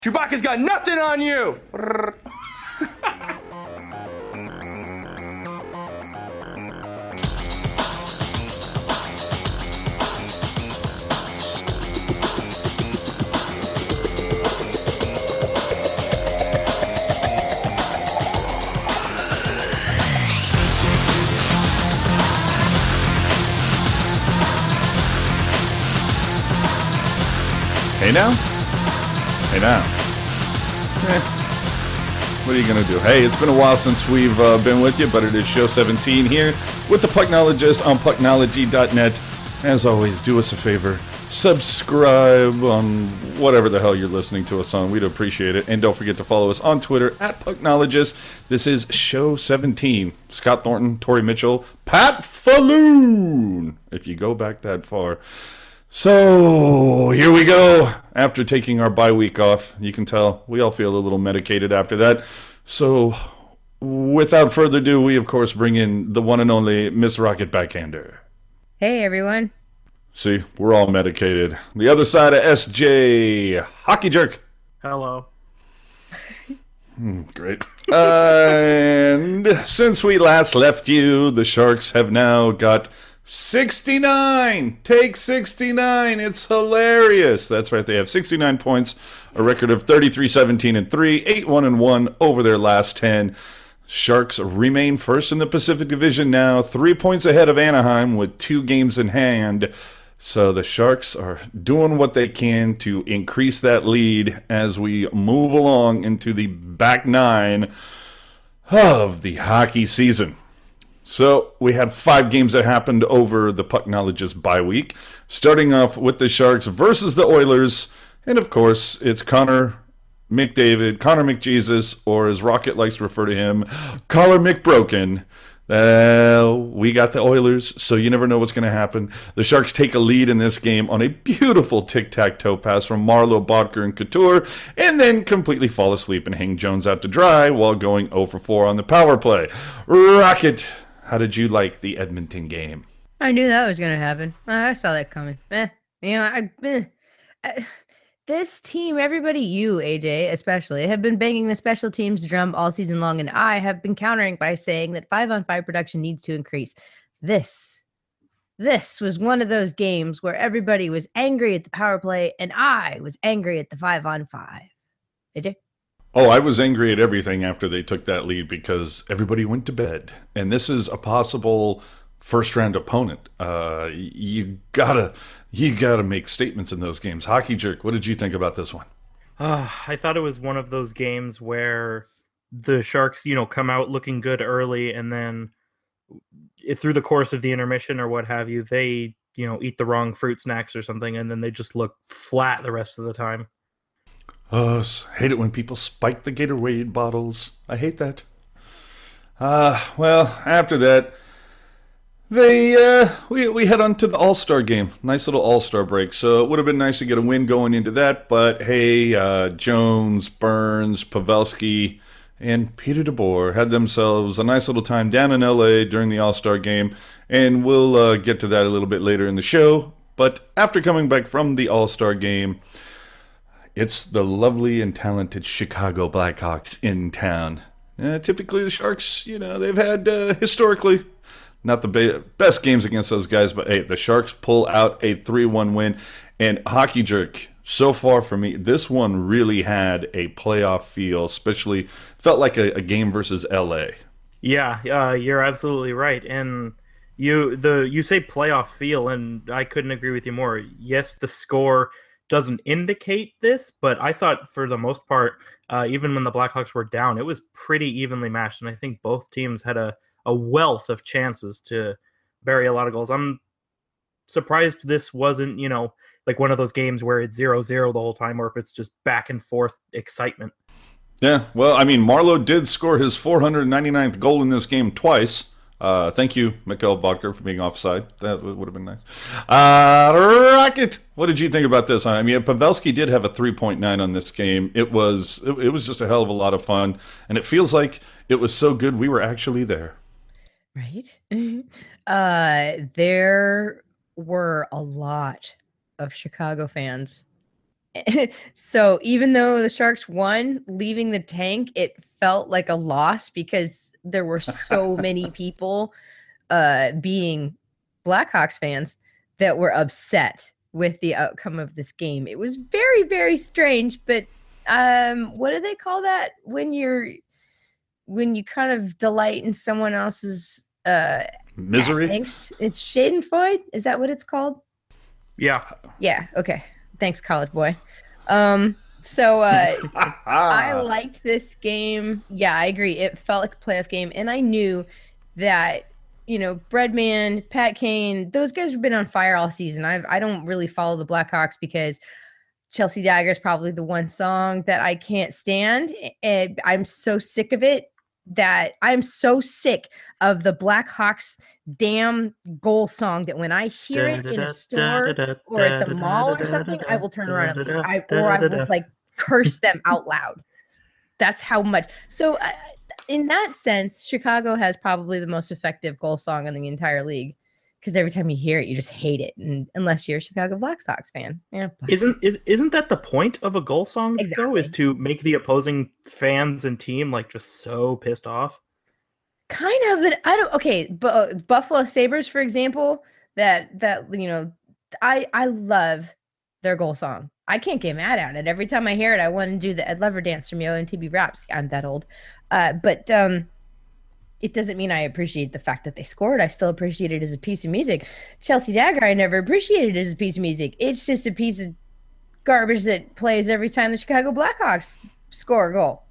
Chewbacca's got nothing on you! Hey now? Hey now. What are you going to do? Hey, it's been a while since we've been with you, but it is show 17 here with the Pucknologist on pucknology.net. As always, do us a favor. Subscribe on whatever the hell you're listening to us on. We'd appreciate it. And don't forget to follow us on Twitter at Pucknologist. This is show 17. Scott Thornton, Tori Mitchell, Pat Falloon, if you go back that far. So, here we go. After taking our bye week off, you can tell we all feel a little medicated after that. So, without further ado, we of course bring in the one and only Miss Rocket Backhander. Hey, everyone. See, we're all medicated. The other side of SJ, Hockey Jerk. Hello. Great. And since we last left you, the Sharks have now got 69! Take 69! It's hilarious! That's right, they have 69 points, a record of 33-17-3, 8-1-1 over their last 10. Sharks remain first in the Pacific Division now, 3 points ahead of Anaheim with 2 games in hand. So the Sharks are doing what they can to increase that lead as we move along into the back nine of the hockey season. So we had 5 games that happened over the Pucknologist bye week, starting off with the Sharks versus the Oilers, and of course it's Connor McDavid, Connor McJesus, or as Rocket likes to refer to him, Collar McBroken. We got the Oilers, so you never know what's going to happen. The Sharks take a lead in this game on a beautiful tic-tac-toe pass from Marleau, Bodker, and Couture, and then completely fall asleep and hang Jones out to dry while going 0 for 4 on the power play. Rocket, how did you like the Edmonton game? I knew that was going to happen. I saw that coming. This team, everybody, you, AJ, especially, have been banging the special teams drum all season long, and I have been countering by saying that 5-on-5 production needs to increase. This was one of those games where everybody was angry at the power play, and I was angry at the 5-on-5. AJ? Oh, I was angry at everything after they took that lead because everybody went to bed. And this is a possible first-round opponent. You gotta make statements in those games. Hockey Jerk, what did you think about this one? I thought it was one of those games where the Sharks, come out looking good early, and then through the course of the intermission or what have you, they, eat the wrong fruit snacks or something, and then they just look flat the rest of the time. Hate it when people spike the Gatorade bottles. I hate that. Well, after that, we head on to the All-Star game. Nice little All-Star break. So it would have been nice to get a win going into that. But hey, Jones, Burns, Pavelski, and Peter DeBoer had themselves a nice little time down in LA during the All-Star game. And we'll get to that a little bit later in the show. But after coming back from the All-Star game, it's the lovely and talented Chicago Blackhawks in town. Typically the Sharks, they've had historically not the best games against those guys, but hey, the Sharks pull out a 3-1 win. And Hockey Jerk, so far for me, this one really had a playoff feel, especially felt like a game versus LA. Yeah, you're absolutely right. And you say playoff feel, and I couldn't agree with you more. Yes, the score doesn't indicate this, but I thought for the most part, even when the Blackhawks were down, it was pretty evenly matched, and I think both teams had a wealth of chances to bury a lot of goals. I'm surprised this wasn't, like one of those games where it's 0-0 the whole time, or if it's just back and forth excitement. Yeah, well, I mean, Marleau did score his 499th goal in this game twice. Thank you, Mikhail Bodker, for being offside. That would have been nice. Rocket, what did you think about this? I mean, Pavelski did have a 3.9 on this game. It was just a hell of a lot of fun, and it feels like it was so good we were actually there. Right? There were a lot of Chicago fans So even though the Sharks won, leaving the tank, it felt like a loss because there were so many people being Blackhawks fans that were upset with the outcome of this game. It was very, very strange, but what do they call that when you kind of delight in someone else's Misery? angst? It's schadenfreude. Is that what it's called? Yeah. Yeah. Okay. Thanks, college boy. So I liked this game. Yeah, I agree. It felt like a playoff game, and I knew that Breadman, Pat Kane, those guys have been on fire all season. I don't really follow the Blackhawks because Chelsea Dagger is probably the one song that I can't stand, and I'm so sick of it. That I'm so sick of the Blackhawks damn goal song that when I hear it in a store or at the mall or something, I will turn around and leave. Or I will like curse them out loud. That's how much. So in that sense, Chicago has probably the most effective goal song in the entire league. Because every time you hear it, you just hate it, and unless you're a Chicago Black Sox fan. Yeah. Isn't that the point of a goal song? Exactly. Though, is to make the opposing fans and team like just so pissed off? Kind of, but I don't. Okay, but Buffalo Sabres, for example, that I love their goal song. I can't get mad at it. Every time I hear it, I want to do the Ed Lover dance from Yo MTV Raps. I'm that old, but it doesn't mean I appreciate the fact that they scored. I still appreciate it as a piece of music. Chelsea Dagger, I never appreciated it as a piece of music. It's just a piece of garbage that plays every time the Chicago Blackhawks score a goal.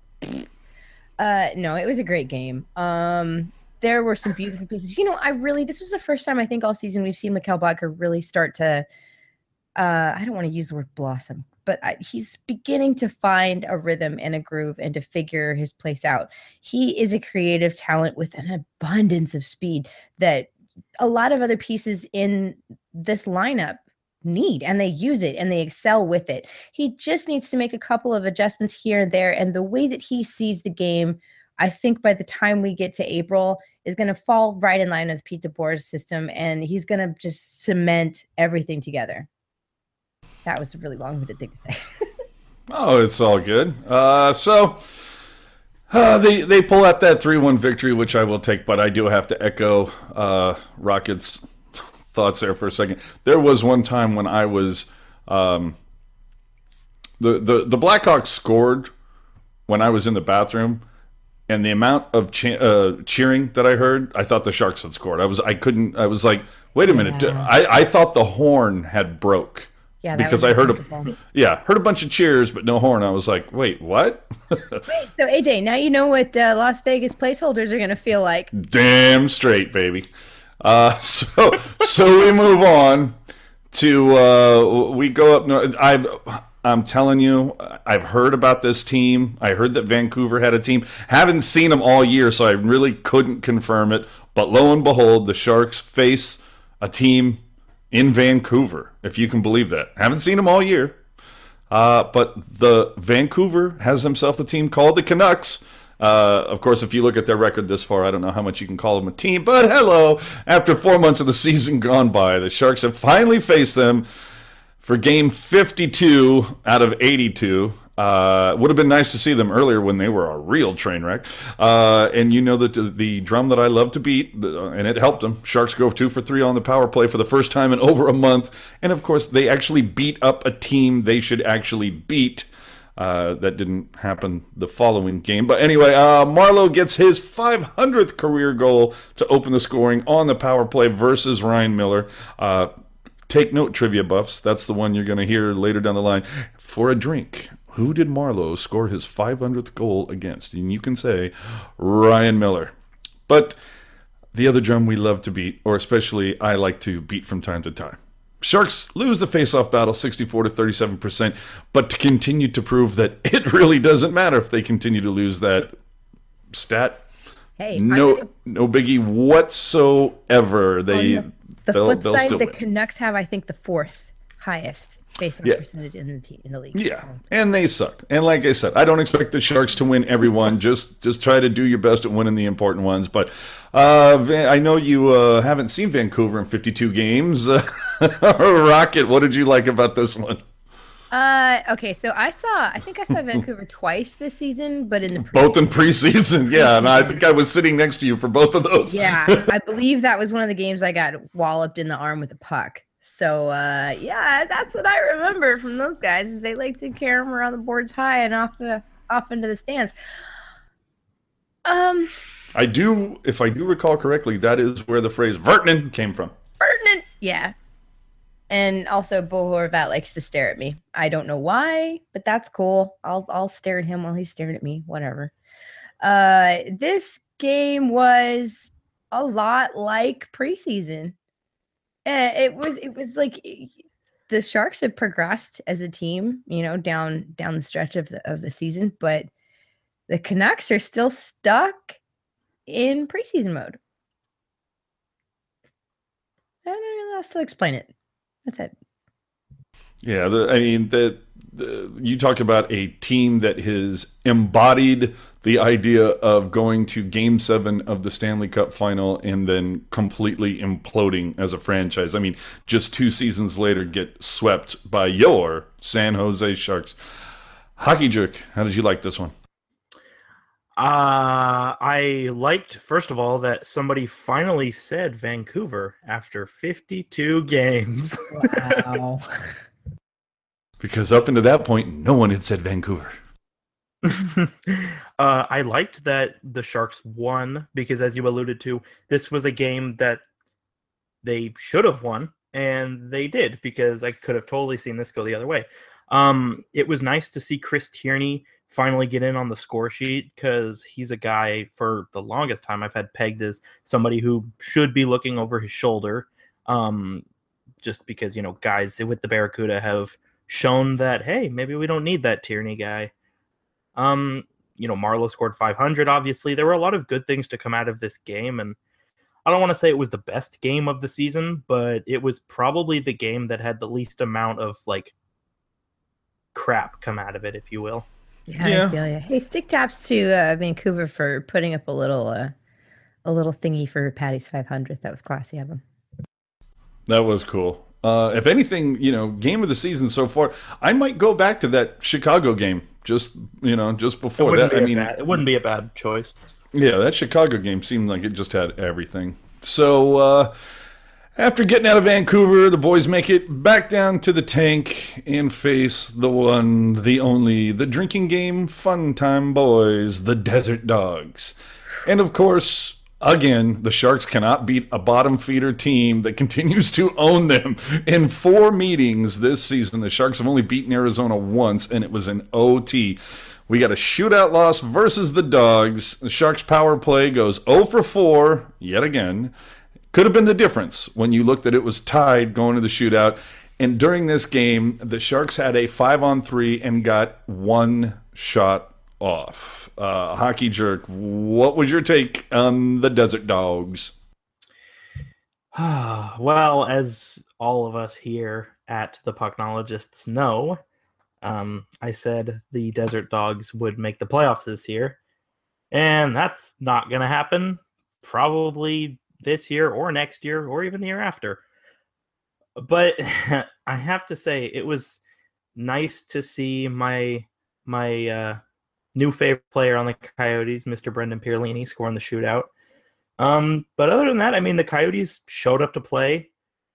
No, it was a great game. There were some beautiful pieces. This was the first time I think all season we've seen Mikkel Boedker really start to, I don't want to use the word blossom, but he's beginning to find a rhythm and a groove and to figure his place out. He is a creative talent with an abundance of speed that a lot of other pieces in this lineup need, and they use it and they excel with it. He just needs to make a couple of adjustments here and there. And the way that he sees the game, I think by the time we get to April, is going to fall right in line with Pete DeBoer's system, and he's going to just cement everything together. That was a really long-winded thing to say. Oh, it's all good. So they pull out that 3-1 victory, which I will take, but I do have to echo Rocket's thoughts there for a second. There was one time when I was the Blackhawks scored when I was in the bathroom, and the amount of cheering that I heard, I thought the Sharks had scored. I was like, wait a minute. Yeah. I thought the horn had broke. Yeah, because I heard heard a bunch of cheers, but no horn. I was like, wait, what? Wait, so AJ, now you know what Las Vegas placeholders are going to feel like. Damn straight, baby. So we move on to we go up north. I'm telling you, I've heard about this team. I heard that Vancouver had a team. Haven't seen them all year, so I really couldn't confirm it. But lo and behold, the Sharks face a team in Vancouver, if you can believe that. Haven't seen them all year. But the Vancouver has himself a team called the Canucks. Of course, if you look at their record this far, I don't know how much you can call them a team. But hello, after 4 months of the season gone by, the Sharks have finally faced them for game 52 out of 82. Would have been nice to see them earlier when they were a real train wreck. And you know that the drum that I love to beat, and it helped them. Sharks go 2 for 3 on the power play for the first time in over a month. And, of course, they actually beat up a team they should actually beat. That didn't happen the following game. But anyway, Marleau gets his 500th career goal to open the scoring on the power play versus Ryan Miller. Take note, trivia buffs. That's the one you're going to hear later down the line. For a drink, who did Marleau score his 500th goal against? And you can say Ryan Miller. But the other drum we love to beat, or especially I like to beat from time to time. Sharks lose the face-off battle 64 to 37%, but to continue to prove that it really doesn't matter if they continue to lose that stat. Hey, no biggie whatsoever. The flip they'll side, still the win. Canucks have, I think, the 4th highest face-off percentage in the league. Yeah, and they suck. And like I said, I don't expect the Sharks to win every one. Just try to do your best at winning the important ones. But I know you haven't seen Vancouver in 52 games. Rocket, what did you like about this one? Okay, so I think I saw Vancouver twice this season, but in the Both in preseason. preseason. Yeah, and I think I was sitting next to you for both of those. Yeah, I believe that was one of the games I got walloped in the arm with a puck. So yeah, that's what I remember from those guys is they like to carry them around the boards high and off into the stands. Um, If I do recall correctly, that is where the phrase Vertinen came from. pertinent. Yeah. And also Bo Horvat likes to stare at me. I don't know why, but that's cool. I'll stare at him while he's staring at me. Whatever. This game was a lot like preseason. It was like the Sharks have progressed as a team, down the stretch of the season, but the Canucks are still stuck in preseason mode. I don't know how else to explain it. That's it. Yeah, you talk about a team that has embodied the idea of going to Game 7 of the Stanley Cup Final and then completely imploding as a franchise. I mean, just 2 seasons later, get swept by your San Jose Sharks. Hockey Jerk, how did you like this one? I liked, first of all, that somebody finally said Vancouver after 52 games. Wow. Because up until that point, no one had said Vancouver. I liked that the Sharks won because, as you alluded to, this was a game that they should have won, and they did because I could have totally seen this go the other way. It was nice to see Chris Tierney finally get in on the score sheet because he's a guy for the longest time I've had pegged as somebody who should be looking over his shoulder. Just because, guys with the Barracuda have shown that, hey, maybe we don't need that Tierney guy. Marleau scored 500, obviously. There were a lot of good things to come out of this game, and I don't want to say it was the best game of the season, but it was probably the game that had the least amount of, crap come out of it, if you will. Yeah, I feel you. Hey, stick taps to Vancouver for putting up a little thingy for Patty's 500th. That was classy of him. That was cool. If anything, game of the season so far, I might go back to that Chicago game just before that. It wouldn't be a bad choice. Yeah, that Chicago game seemed like it just had everything. So after getting out of Vancouver, the boys make it back down to the tank and face the one, the only, the drinking game fun time boys, the Desert Dogs. And of course, again, the Sharks cannot beat a bottom feeder team that continues to own them. In 4 meetings this season, the Sharks have only beaten Arizona once, and it was an OT. We got a shootout loss versus the Dogs. The Sharks' power play goes 0 for 4 yet again. Could have been the difference when you looked at it was tied going to the shootout. And during this game, the Sharks had a 5-on-3 and got 1 shot off. Hockey Jerk, what was your take on the Desert Dogs? Well, as all of us here at the Pucknologists know, I said the Desert Dogs would make the playoffs this year, and that's not going to happen probably this year or next year or even the year after. But I have to say, it was nice to see my new favorite player on the Coyotes, Mr. Brendan Pierlini, scoring the shootout. But other than that, the Coyotes showed up to play.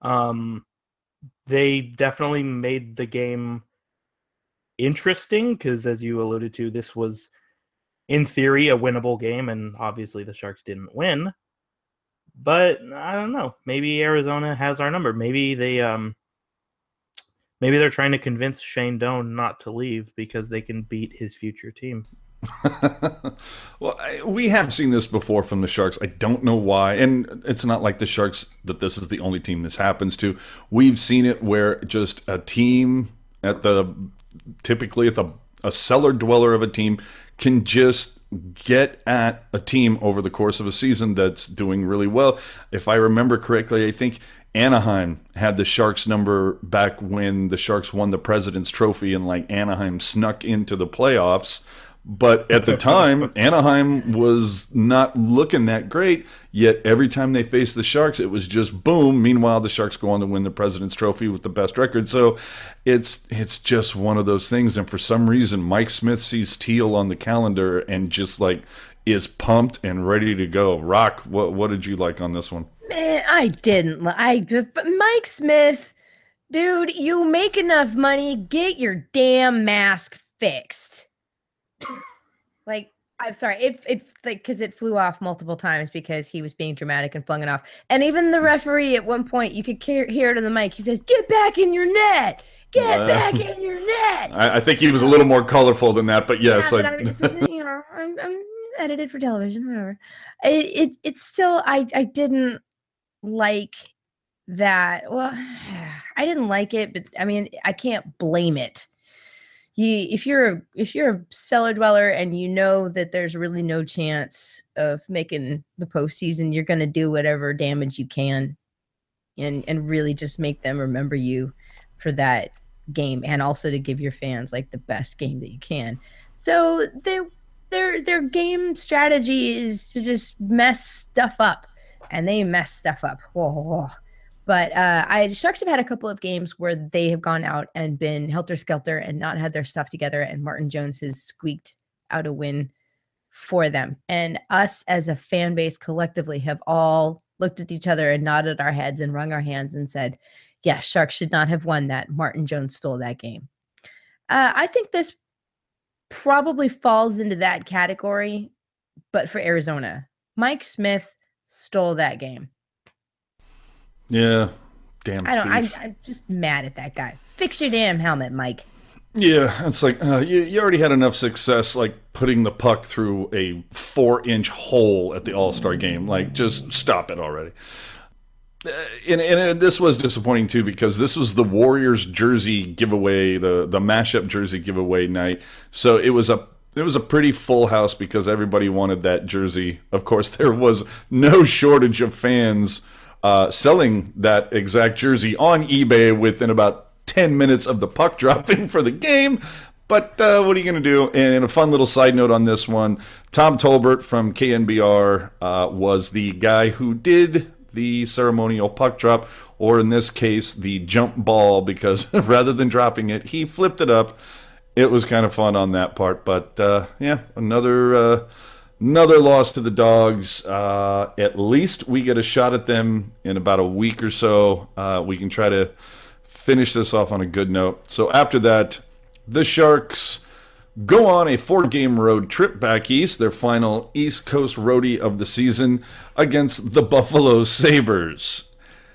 They definitely made the game interesting because, as you alluded to, this was, in theory, a winnable game, and obviously the Sharks didn't win. But I don't know. Maybe Arizona has our number. Maybe they're trying to convince Shane Doan not to leave because they can beat his future team. Well, we have seen this before from the Sharks. I don't know why. And it's not like the Sharks that this is the only team this happens to. We've seen it where just a team typically a cellar dweller of a team can just get at a team over the course of a season that's doing really well. If I remember correctly, I think Anaheim had the Sharks number back when the Sharks won the President's Trophy and Anaheim snuck into the playoffs. But at the time, Anaheim was not looking that great. Yet every time they faced the Sharks, it was just boom. Meanwhile, the Sharks go on to win the President's Trophy with the best record. So it's just one of those things. And for some reason, Mike Smith sees teal on the calendar and just like is pumped and ready to go. Rock, what did you like on this one? Man, I didn't. But Mike Smith, dude, you make enough money, get your damn mask fixed. Like, I'm sorry, it like because it flew off multiple times because he was being dramatic and flung it off. And even the referee at one point, you could hear it in the mic. He says, "Get back in your net. Get back in your net." I think he was a little more colorful than that, but yes, yeah, but I'm edited for television, whatever. It's still I didn't like that. Well, I didn't like it, but I mean, I can't blame it. If you're a cellar dweller and you know that there's really no chance of making the postseason, you're going to do whatever damage you can, and really just make them remember you for that game, and also to give your fans like the best game that you can. So their game strategy is to just mess stuff up, and they mess stuff up. Whoa. But the Sharks have had a couple of games where they have gone out and been helter-skelter and not had their stuff together, and Martin Jones has squeaked out a win for them. And us as a fan base collectively have all looked at each other and nodded our heads and wrung our hands and said, yeah, Sharks should not have won that. Martin Jones stole that game. I think this probably falls into that category, but for Arizona. Mike Smith stole that game. Yeah, damn thief. I'm just mad at that guy. Fix your damn helmet, Mike. Yeah, it's like you already had enough success like putting the puck through a 4-inch hole at the All-Star game. Like, just stop it already. And this was disappointing too, because this was the Warriors jersey giveaway, the mashup jersey giveaway night. So it was a pretty full house because everybody wanted that jersey. Of course, there was no shortage of fans selling that exact jersey on eBay within about 10 minutes of the puck dropping for the game. But what are you going to do? And a fun little side note on this one, Tom Tolbert from KNBR was the guy who did the ceremonial puck drop, or in this case, the jump ball, because rather than dropping it, he flipped it up. It was kind of fun on that part. But yeah, another loss to the Dogs. At least we get a shot at them in about a week or so. We can try to finish this off on a good note. So after that, the Sharks go on a 4-game road trip back east, their final East Coast roadie of the season, against the Buffalo Sabres.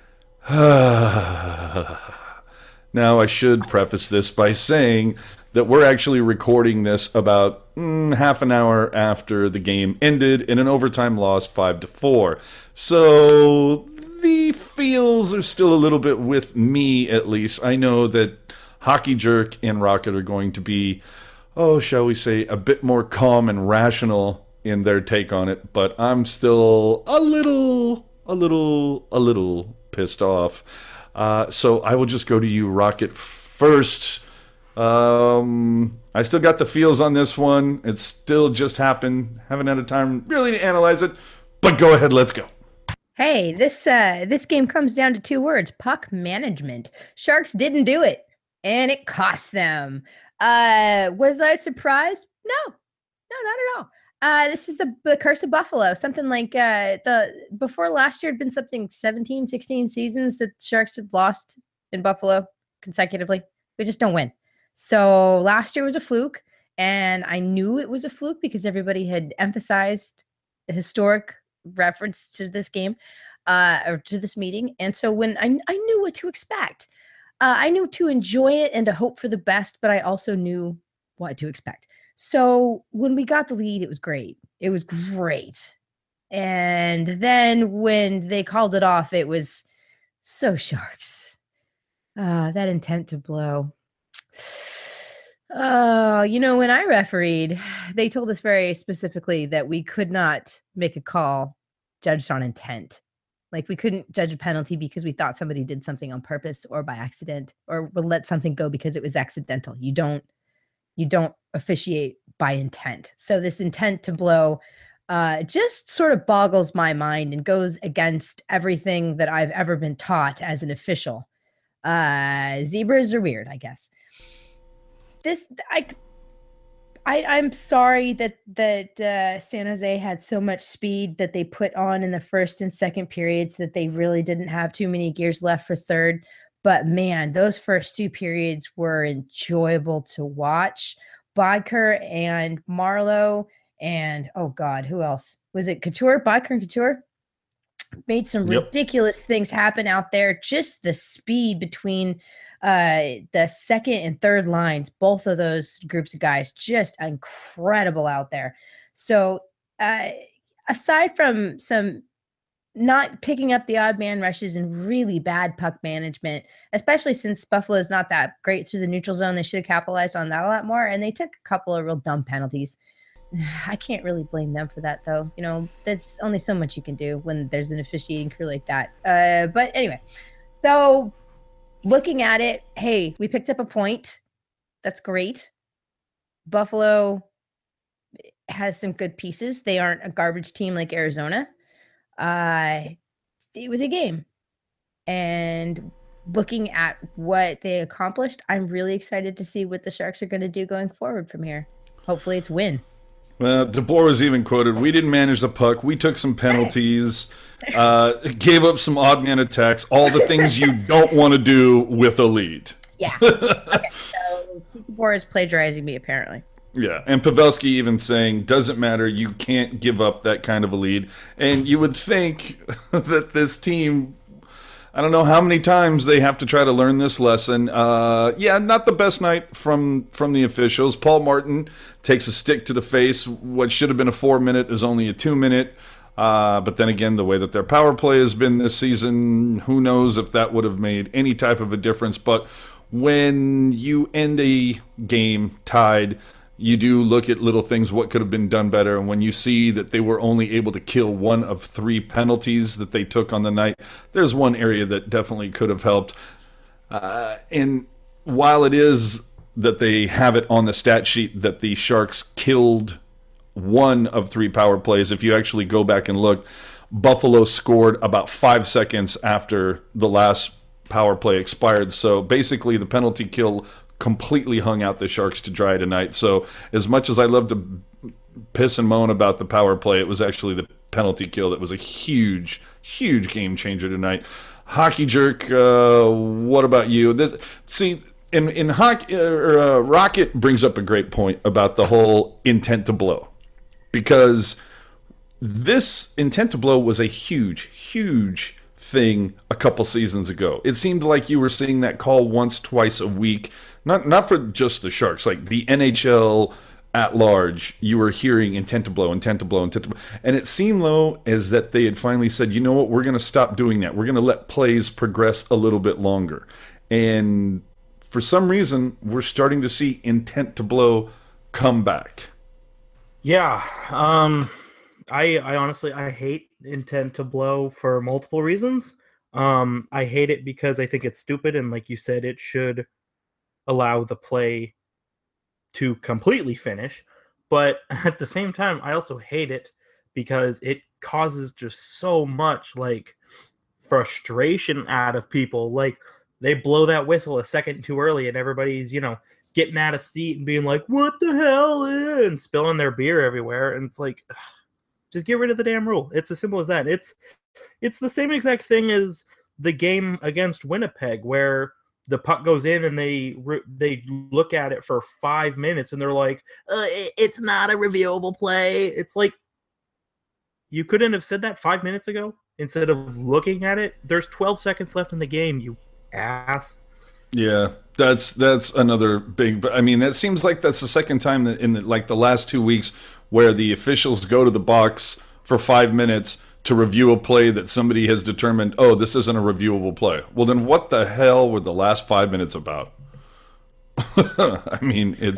Now, I should preface this by saying that we're actually recording this about half an hour after the game ended in an overtime loss 5-4. So the feels are still a little bit with me, at least. I know that Hockey Jerk and Rocket are going to be, shall we say, a bit more calm and rational in their take on it, but I'm still a little pissed off. So I will just go to you, Rocket, first. I still got the feels on this one. It's still just happened. Haven't had a time really to analyze it, but go ahead, let's go. Hey, this game comes down to 2 words: puck management. Sharks didn't do it, and it cost them. Was I surprised? No, not at all. This is the curse of Buffalo. Something like before last year had been something 17, 16 seasons that Sharks have lost in Buffalo consecutively. We just don't win. So last year was a fluke, and I knew it was a fluke because everybody had emphasized the historic reference to this game, or to this meeting. And so when I knew what to expect. I knew to enjoy it and to hope for the best, but I also knew what to expect. So when we got the lead, it was great. It was great. And then when they called it off, it was so Sharks. That intent to blow. When I refereed, they told us very specifically that we could not make a call judged on intent. Like, we couldn't judge a penalty because we thought somebody did something on purpose or by accident, or would let something go because it was accidental. You don't officiate by intent. So this intent to blow just sort of boggles my mind and goes against everything that I've ever been taught as an official. Zebras are weird, I guess. I'm sorry that San Jose had so much speed that they put on in the first and second periods that they really didn't have too many gears left for third. But man, those first 2 periods were enjoyable to watch. Bodker and Marlowe and, oh God, who else? Was it Couture? Bodker and Couture? Made some ridiculous things happen out there. Just the speed between the second and third lines, both of those groups of guys, just incredible out there. So aside from some not picking up the odd man rushes and really bad puck management, especially since Buffalo is not that great through the neutral zone, they should have capitalized on that a lot more. And they took a couple of real dumb penalties. I can't really blame them for that, though. You know, there's only so much you can do when there's an officiating crew like that. But anyway, so looking at it, hey, we picked up a point. That's great. Buffalo has some good pieces. They aren't a garbage team like Arizona. It was a game. And looking at what they accomplished, I'm really excited to see what the Sharks are going to do going forward from here. Hopefully it's win. DeBoer was even quoted, "We didn't manage the puck. We took some penalties, gave up some odd man attacks, all the things you don't want to do with a lead." Yeah. Okay. So DeBoer is plagiarizing me, apparently. Yeah, and Pavelski even saying, doesn't matter, you can't give up that kind of a lead. And you would think that this team, I don't know how many times they have to try to learn this lesson. Not the best night from the officials. Paul Martin takes a stick to the face. What should have been a 4-minute is only a 2-minute. But then again, the way that their power play has been this season, who knows if that would have made any type of a difference. But when you end a game tied, you do look at little things, what could have been done better. And when you see that they were only able to kill 1 of 3 penalties that they took on the night, there's one area that definitely could have helped. And while it is that they have it on the stat sheet that the Sharks killed 1 of 3 power plays, if you actually go back and look, Buffalo scored about 5 seconds after the last power play expired. So basically the penalty kill completely hung out the Sharks to dry tonight. So as much as I love to piss and moan about the power play, it was actually the penalty kill that was a huge, huge game changer tonight. Hockey Jerk, what about you? In hockey, Rocket brings up a great point about the whole intent to blow, because this intent to blow was a huge, huge thing a couple seasons ago. It seemed like you were seeing that call once, twice a week. Not for just the Sharks, like the NHL at large, you were hearing intent to blow, intent to blow, intent to blow. And it seemed, though, as that they had finally said, you know what, we're going to stop doing that. We're going to let plays progress a little bit longer. And for some reason, we're starting to see intent to blow come back. Yeah. I honestly, I hate intent to blow for multiple reasons. I hate it because I think it's stupid. And like you said, it should allow the play to completely finish. But at the same time, I also hate it because it causes just so much like frustration out of people. Like they blow that whistle a second too early and everybody's, getting out of seat and being like, what the hell? And spilling their beer everywhere. And it's like, just get rid of the damn rule. It's as simple as that. It's the same exact thing as the game against Winnipeg where the puck goes in and they look at it for 5 minutes and they're like, it's not a reviewable play. It's like, you couldn't have said that 5 minutes ago instead of looking at it. There's 12 seconds left in the game, you ass. Yeah, that's another big. I mean, that seems like that's the second time that in the last 2 weeks where the officials go to the box for 5 minutes to review a play that somebody has determined, oh, this isn't a reviewable play. Well, then what the hell were the last 5 minutes about? I mean, they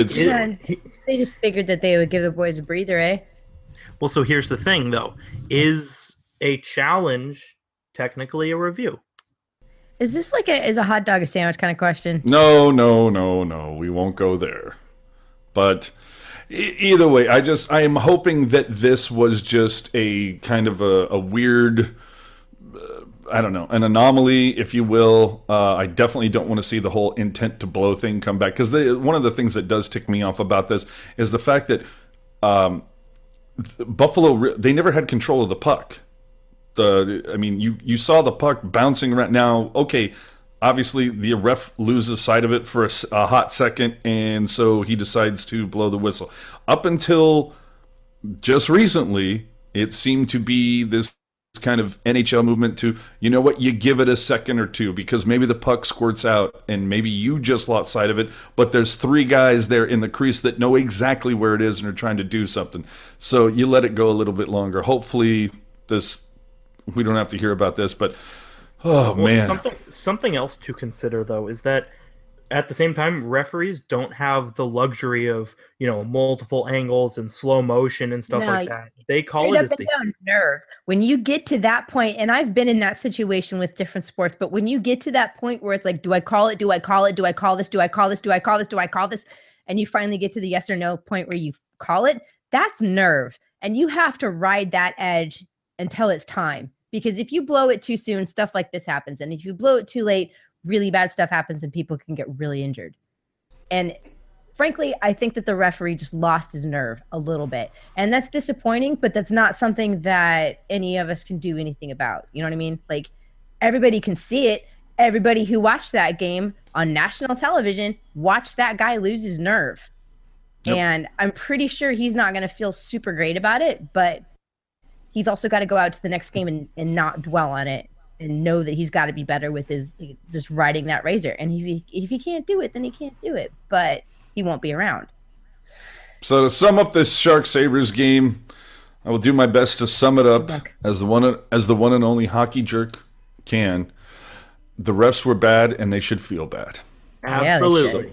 just figured that they would give the boys a breather, eh? Well, so here's the thing, though. Is a challenge technically a review? Is this like is a hot dog a sandwich kind of question? No. We won't go there. But Either way, I am hoping that this was just a kind of a weird, I don't know, an anomaly, if you will. I definitely don't want to see the whole intent to blow thing come back, because one of the things that does tick me off about this is the fact that Buffalo, they never had control of the puck. You saw the puck bouncing around. Now, okay, obviously the ref loses sight of it for a hot second, and so he decides to blow the whistle. Up until just recently, it seemed to be this kind of NHL movement to, you know what, you give it a second or two, because maybe the puck squirts out and maybe you just lost sight of it, but there's three guys there in the crease that know exactly where it is and are trying to do something. So you let it go a little bit longer. Hopefully we don't have to hear about this, but man. Something else to consider, though, is that at the same time, referees don't have the luxury of, multiple angles and slow motion and stuff like that. They call it as they see. Nerve. When you get to that point, and I've been in that situation with different sports, but when you get to that point where it's like, do I call it? Do I call it? Do I call this? Do I call this? Do I call this? Do I call this? And you finally get to the yes or no point where you call it, that's nerve. And you have to ride that edge until it's time. Because if you blow it too soon, stuff like this happens. And if you blow it too late, really bad stuff happens and people can get really injured. And frankly, I think that the referee just lost his nerve a little bit. And that's disappointing, but that's not something that any of us can do anything about. You know what I mean? Like, everybody can see it. Everybody who watched that game on national television watched that guy lose his nerve. Yep. And I'm pretty sure he's not going to feel super great about it, but he's also got to go out to the next game and not dwell on it and know that he's got to be better with his just riding that razor. And if he can't do it, then he can't do it. But he won't be around. So to sum up this Sharks Sabres game, I will do my best to sum it up as the one and only hockey jerk can. The refs were bad, and they should feel bad. Absolutely.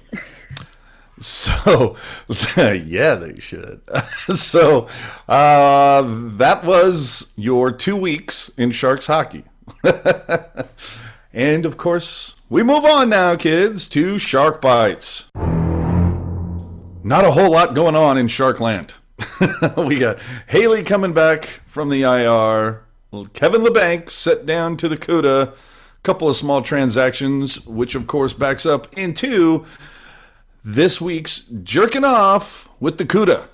So, yeah, they should. So, that was your 2 weeks in Sharks hockey. And, of course, we move on now, kids, to Shark Bites. Not a whole lot going on in Sharkland. We got Haley coming back from the IR. Kevin LeBanc set down to the CUDA. Couple of small transactions, which, of course, backs up into this week's Jerking Off with the CUDA.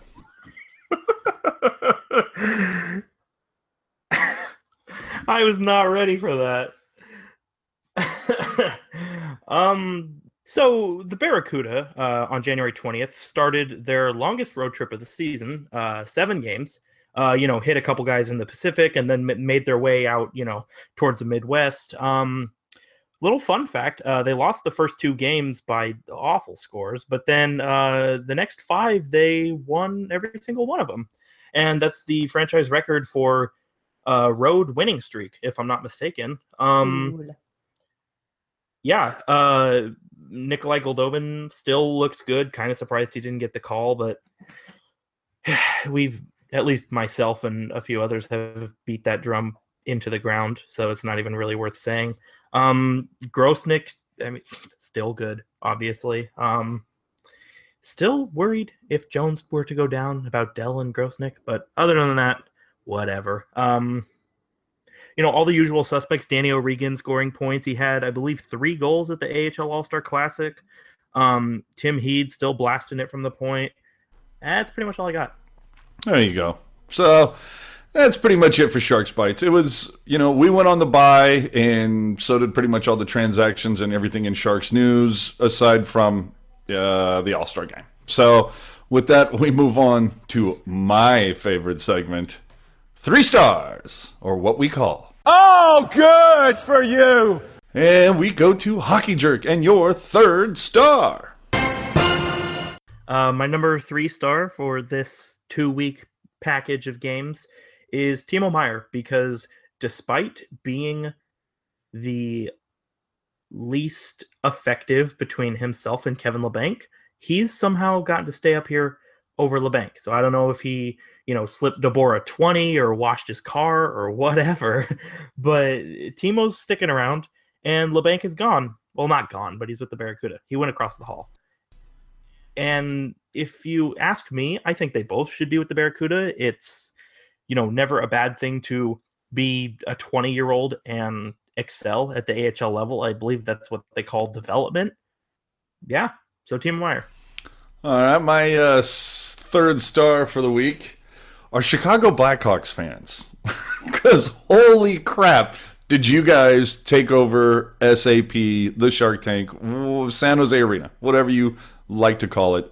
I was not ready for that. So the Barracuda on January 20th started their longest road trip of the season, 7 games. Hit a couple guys in the Pacific and then made their way out, towards the Midwest. Little fun fact, they lost the first 2 games by awful scores, but then the next 5, they won every single one of them. And that's the franchise record for road winning streak, if I'm not mistaken. Nikolai Goldobin still looks good. Kind of surprised he didn't get the call, but at least myself and a few others have beat that drum into the ground, so it's not even really worth saying. Grosnick, still good, obviously. Still worried if Jones were to go down about Dell and Grosnick, but other than that, whatever. All the usual suspects. Danny O'Regan scoring points. He had, I believe, 3 goals at the AHL All-Star Classic. Tim Heed still blasting it from the point. That's pretty much all I got. There you go. So that's pretty much it for Sharks Bites. It was, we went on the bye, and so did pretty much all the transactions and everything in Sharks news, aside from the All-Star game. So with that, we move on to my favorite segment, 3 stars, or what we call. Oh, good for you! And we go to Hockey Jerk and your 3rd star. My number 3 star for this 2-week package of games is Timo Meier, because despite being the least effective between himself and Kevin LeBanc, he's somehow gotten to stay up here over LeBanc. So I don't know if he, slipped Deborah 20 or washed his car or whatever, but Timo's sticking around and LeBanc is gone. Well, not gone, but he's with the Barracuda. He went across the hall. And if you ask me, I think they both should be with the Barracuda. It's, never a bad thing to be a 20-year-old and excel at the AHL level. I believe that's what they call development. Yeah, so Team Wire. All right, my third star for the week are Chicago Blackhawks fans. Because holy crap, did you guys take over SAP, the Shark Tank, San Jose Arena, whatever you like to call it.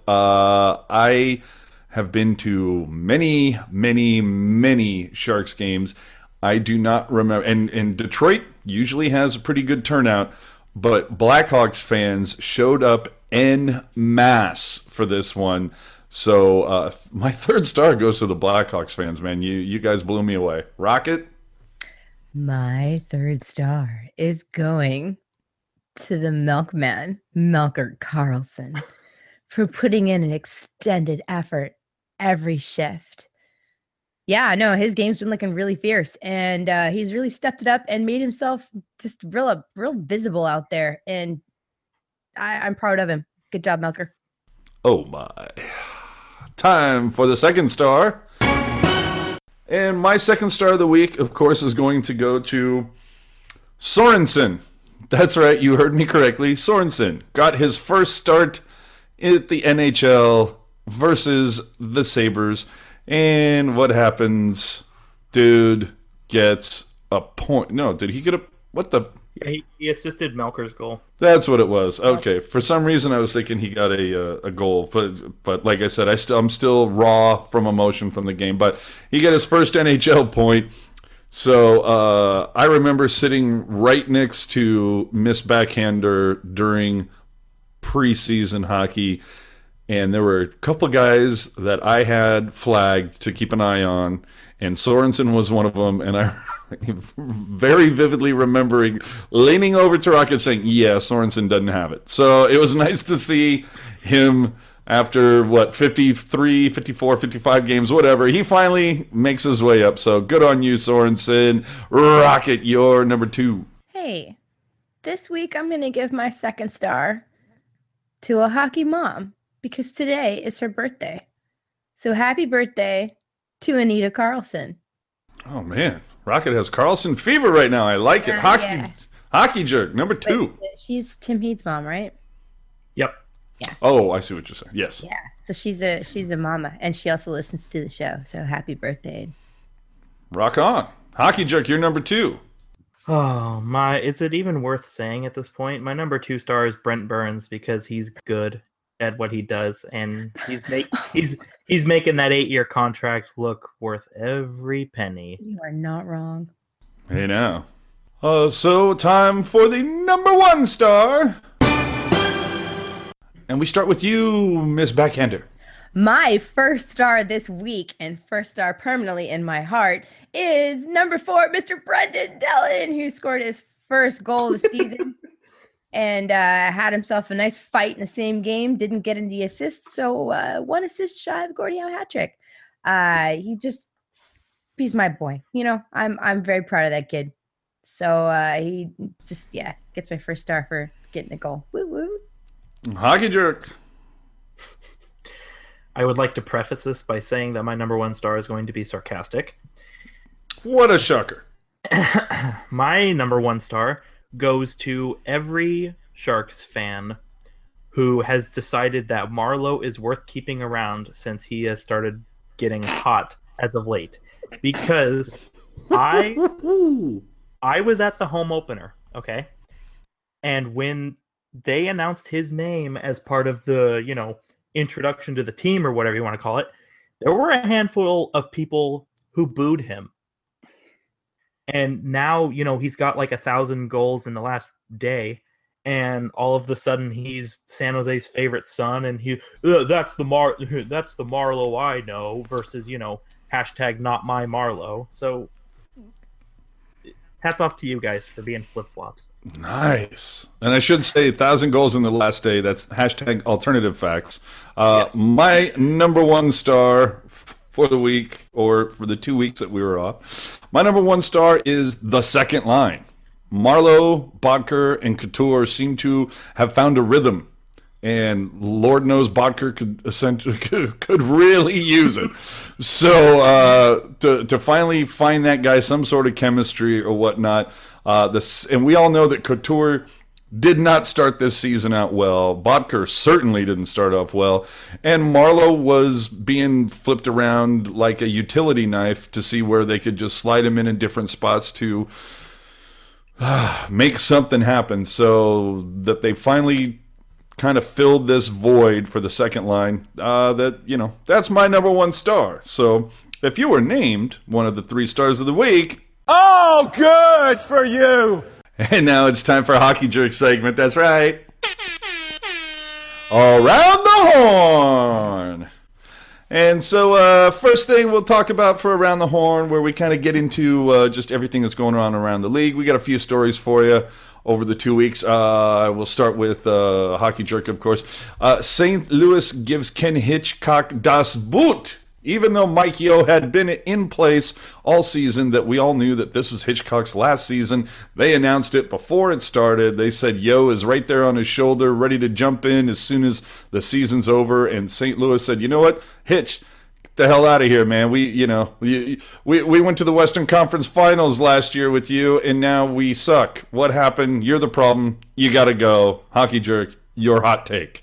I have been to many, many, many Sharks games. I do not remember. And Detroit usually has a pretty good turnout, but Blackhawks fans showed up en masse for this one. So my third star goes to the Blackhawks fans, man. You guys blew me away. Rocket? My third star is going to the milkman, Melker Karlsson, for putting in an extended effort every shift. Yeah, no, his game's been looking really fierce, and he's really stepped it up and made himself just real visible out there. And I'm proud of him. Good job, Melker. Oh my. Time for the second star. And my second star of the week, of course, is going to go to Sorensen. That's right, you heard me correctly. Sorensen got his first start at the NHL versus the Sabres. And what happens? Dude gets a point. No, did he get a... What the... Yeah, he assisted Melker's goal. That's what it was. Okay. For some reason, I was thinking he got a goal, but like I said, I'm still raw from emotion from the game. But he got his first NHL point. So I remember sitting right next to Miss Backhander during preseason hockey, and there were a couple guys that I had flagged to keep an eye on, and Sorensen was one of them. And I very vividly remembering leaning over to Rocket saying, yeah, Sorensen doesn't have it. So it was nice to see him after, 53, 54, 55 games, whatever. He finally makes his way up. So good on you, Sorensen. Rocket, you're number 2. Hey, this week I'm going to give my second star to a hockey mom because today is her birthday. So happy birthday to Anita Karlsson. Oh, man. Rocket has Carlson fever right now. I like it. Hockey jerk, number 2. But she's Tim Heat's mom, right? Yep. Yeah. Oh, I see what you're saying. Yes. Yeah. So she's a mama, and she also listens to the show. So happy birthday. Rock on. Hockey jerk, you're number 2. Oh my! Is it even worth saying at this point? My number 2 star is Brent Burns because he's good at what he does, and he's making that 8-year contract look worth every penny. You are not wrong. Hey now. So time for the number 1 star. And we start with you, Miss Backhander. My first star this week, and first star permanently in my heart, is number 4, Mr. Brendan Dillon, who scored his first goal this season. And had himself a nice fight in the same game. Didn't get any assists, so 1 assist shy of Gordie Howe hat trick. He's my boy. I'm very proud of that kid. So he just gets my first star for getting a goal. Woo woo. Hockey jerk. I would like to preface this by saying that my number 1 star is going to be sarcastic. What a shocker. My number 1 star goes to every Sharks fan who has decided that Marleau is worth keeping around since he has started getting hot as of late. Because I was at the home opener, okay? And when they announced his name as part of the, introduction to the team or whatever you want to call it, there were a handful of people who booed him. And now, he's got like 1,000 goals in the last day, and all of a sudden he's San Jose's favorite son, and that's the Marleau I know versus hashtag not my Marleau. So hats off to you guys for being flip flops. Nice. And I should say 1,000 goals in the last day. That's hashtag alternative facts. Yes. My number 1 star for the week, or for the 2 weeks that we were off. My number 1 star is the second line. Marleau, Bodker, and Couture seem to have found a rhythm. and Lord knows Bodker could essentially could really use it. So to finally find that guy some sort of chemistry or whatnot, and we all know that Couture did not start this season out well. Bodker certainly didn't start off well, and Marlowe was being flipped around like a utility knife to see where they could just slide him in different spots to make something happen, so that they finally kind of filled this void for the second line. That's my number one star. So if you were named one of the 3 stars of the week, Oh, good for you. and now it's time for a Hockey Jerk segment. That's right. Around the Horn. And so first thing we'll talk about for Around the Horn, where we kind of get into just everything that's going on around the league. We got a few stories for you over the 2 weeks. We'll start with Hockey Jerk, of course. St. Louis gives Ken Hitchcock das Boot, even though Mike Yeo had been in place all season, that we all knew that this was Hitchcock's last season. They announced it before it started. They said Yeo is right there on his shoulder, ready to jump in as soon as the season's over. And St. Louis said, you know what, Hitch, get the hell out of here, man. We went to the Western Conference Finals last year with you, and now we suck. What happened? You're the problem. You got to go. Hockey Jerk, your hot take.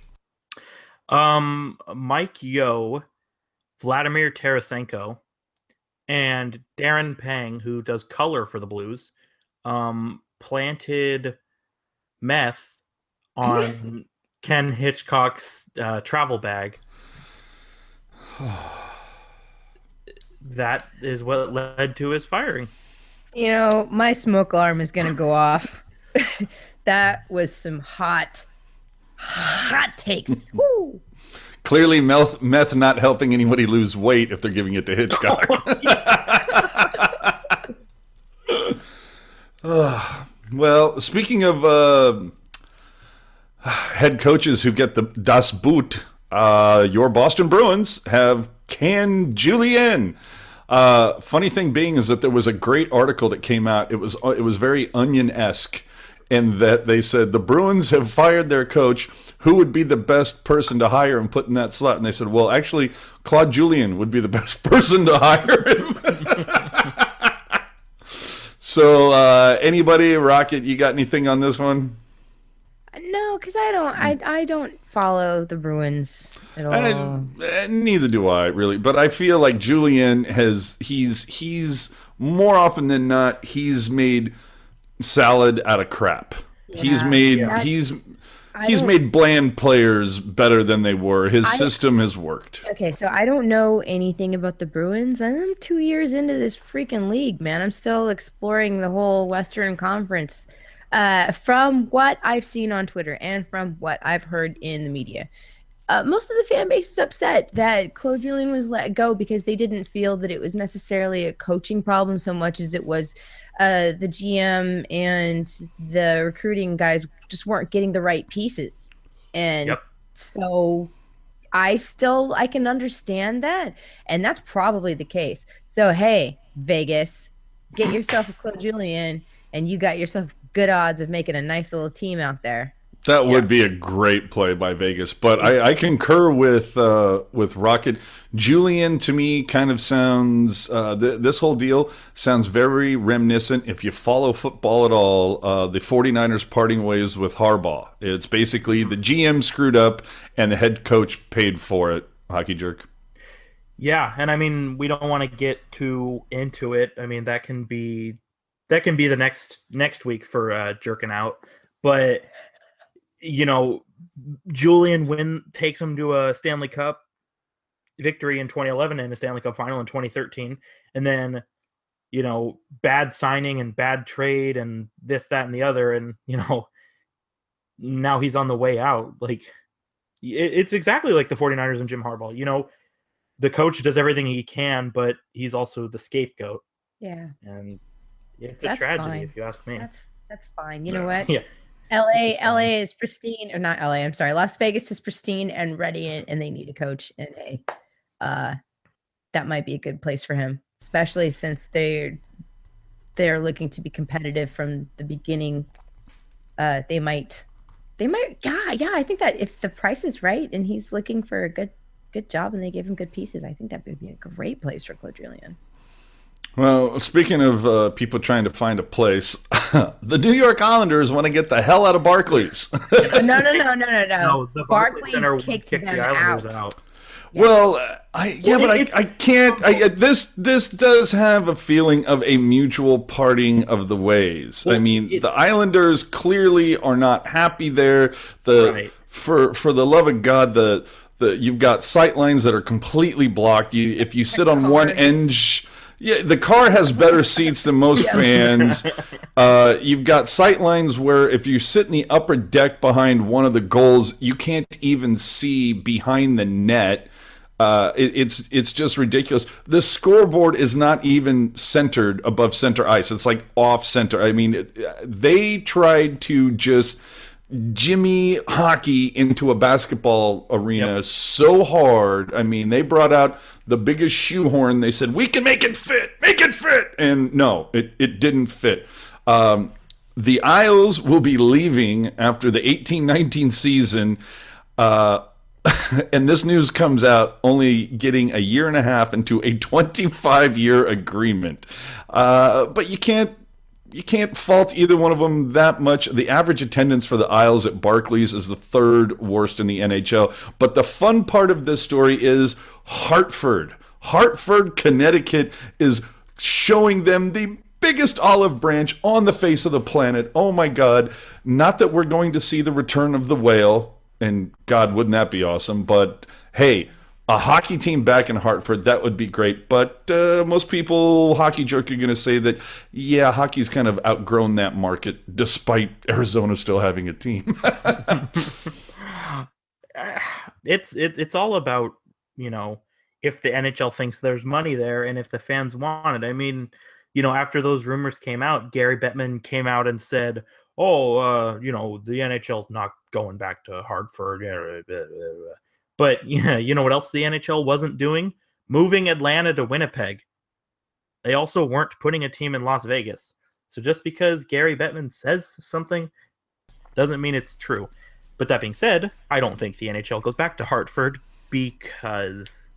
Mike Yeo, Vladimir Tarasenko, and Darren Pang, who does color for the Blues, planted meth on Ken Hitchcock's travel bag. That is what led to his firing. You know, my smoke alarm is going to go off. That was some hot takes. Woo! Clearly, meth not helping anybody lose weight if they're giving it to Hitchcock. Well, speaking of head coaches who get the Das Boot, your Boston Bruins have canned Julien. Funny thing being is that there was a great article that came out. It was very Onion-esque, in that they said the Bruins have fired their coach. Who would be the best person to hire and put in that slot? And they said, well, actually, Claude Julien would be the best person to hire him. So, anybody, Rocket, you got anything on this one? No, because I don't follow the Bruins at all. Neither do I, really. But I feel like Julien he's more often than not, he's made salad out of crap. He's made bland players better than they were. His system has worked. Okay, so I don't know anything about the Bruins. I'm 2 years into this freaking league, man. I'm still exploring the whole Western Conference. From what I've seen on Twitter and from what I've heard in the media, most of the fan base is upset that Claude Julien was let go because they didn't feel that it was necessarily a coaching problem so much as it was the GM and the recruiting guys just weren't getting the right pieces. And so I can understand that. And that's probably the case. So, hey, Vegas, get yourself a Claude Julien and you got yourself good odds of making a nice little team out there. That would be a great play by Vegas, but I concur with Rocket. Julien, to me, kind of sounds this whole deal sounds very reminiscent, if you follow football at all, the 49ers parting ways with Harbaugh. It's basically the GM screwed up and the head coach paid for it. Hockey Jerk. Yeah, and I mean, we don't want to get too into it. I mean, that can be the next week for jerking out, but. You know, Julien takes him to a Stanley Cup victory in 2011 and a Stanley Cup final in 2013. And then, you know, bad signing and bad trade and this, that, and the other. And, you know, now he's on the way out. Like, it's exactly like the 49ers and Jim Harbaugh. You know, the coach does everything he can, but he's also the scapegoat. Yeah. And it's a tragedy, fine. If you ask me. That's fine. You know what? Yeah. LA is pristine, or not LA, I'm sorry. Las Vegas is pristine and ready, and they need a coach. And that might be a good place for him, especially since they're looking to be competitive from the beginning. They might They might, yeah. I think that if the price is right and he's looking for a good job and they give him good pieces, I think that would be a great place for Claude Julien. Well, speaking of people trying to find a place, the New York Islanders want to get the hell out of Barclays. No. No, the Barclays Center Barclays kicked kicked them the Islanders out. out. Well, Well, I can't. This does have a feeling of a mutual parting of the ways. I Well, mean, the it's- Islanders clearly are not happy there. Right. For the love of God, the you've got sight lines that are completely blocked. If you sit on one end. Yeah, the car has better seats than most fans. You've got sight lines where if you sit in the upper deck behind one of the goals, you can't even see behind the net. It's just ridiculous. The scoreboard is not even centered above center ice. It's like off center. I mean, they tried to just Jimmy hockey into a basketball arena so hard. I mean, they brought out the biggest shoehorn. They said, we can make it fit. And no, it didn't fit. The Isles will be leaving after the 18-19 season. And this news comes out only getting a year and a half into a 25-year agreement. But you can't fault either one of them that much. The average attendance for the Isles at Barclays is the third worst in the NHL. But the fun part of this story is Hartford. Hartford, Connecticut is showing them the biggest olive branch on the face of the planet. Oh my God. Not that we're going to see the return of the whale. And God, wouldn't that be awesome? But hey, a hockey team back in Hartford, that would be great. But most people, hockey jerk, are going to say that, yeah, hockey's kind of outgrown that market, despite Arizona still having a team. It's all about, if the NHL thinks there's money there and if the fans want it. I mean, after those rumors came out, Gary Bettman came out and said, the NHL's not going back to Hartford. But you know what else the NHL wasn't doing? Moving Atlanta to Winnipeg. They also weren't putting a team in Las Vegas. So just because Gary Bettman says something doesn't mean it's true. But that being said, I don't think the NHL goes back to Hartford because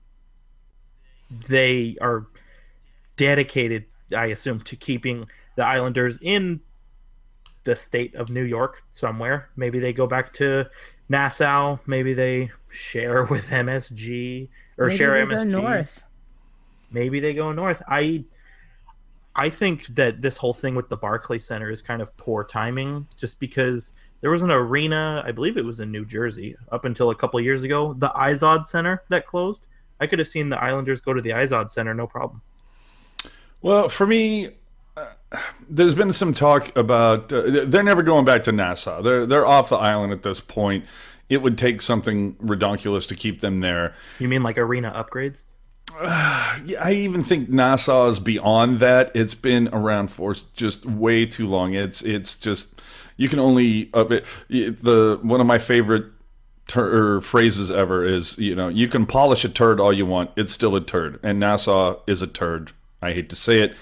they are dedicated, I assume, to keeping the Islanders in the state of New York somewhere. Maybe they go back to Nassau. Maybe they share with MSG or Maybe share they MSG. go north. Maybe they go north. I think that this whole thing with the Barclays Center is kind of poor timing, just because there was an arena, I believe it was in New Jersey, up until a couple of years ago, the Izod Center that closed. I could have seen the Islanders go to the Izod Center, no problem. Well, for me, there's been some talk about they're never going back to Nassau. They're off the island at this point. It would take something ridiculous to keep them there. You mean like arena upgrades? I even think Nassau is beyond that. It's been around for just way too long. It's just you can only one of my favorite phrases ever is you can polish a turd all you want. It's still a turd, and Nassau is a turd. I hate to say it.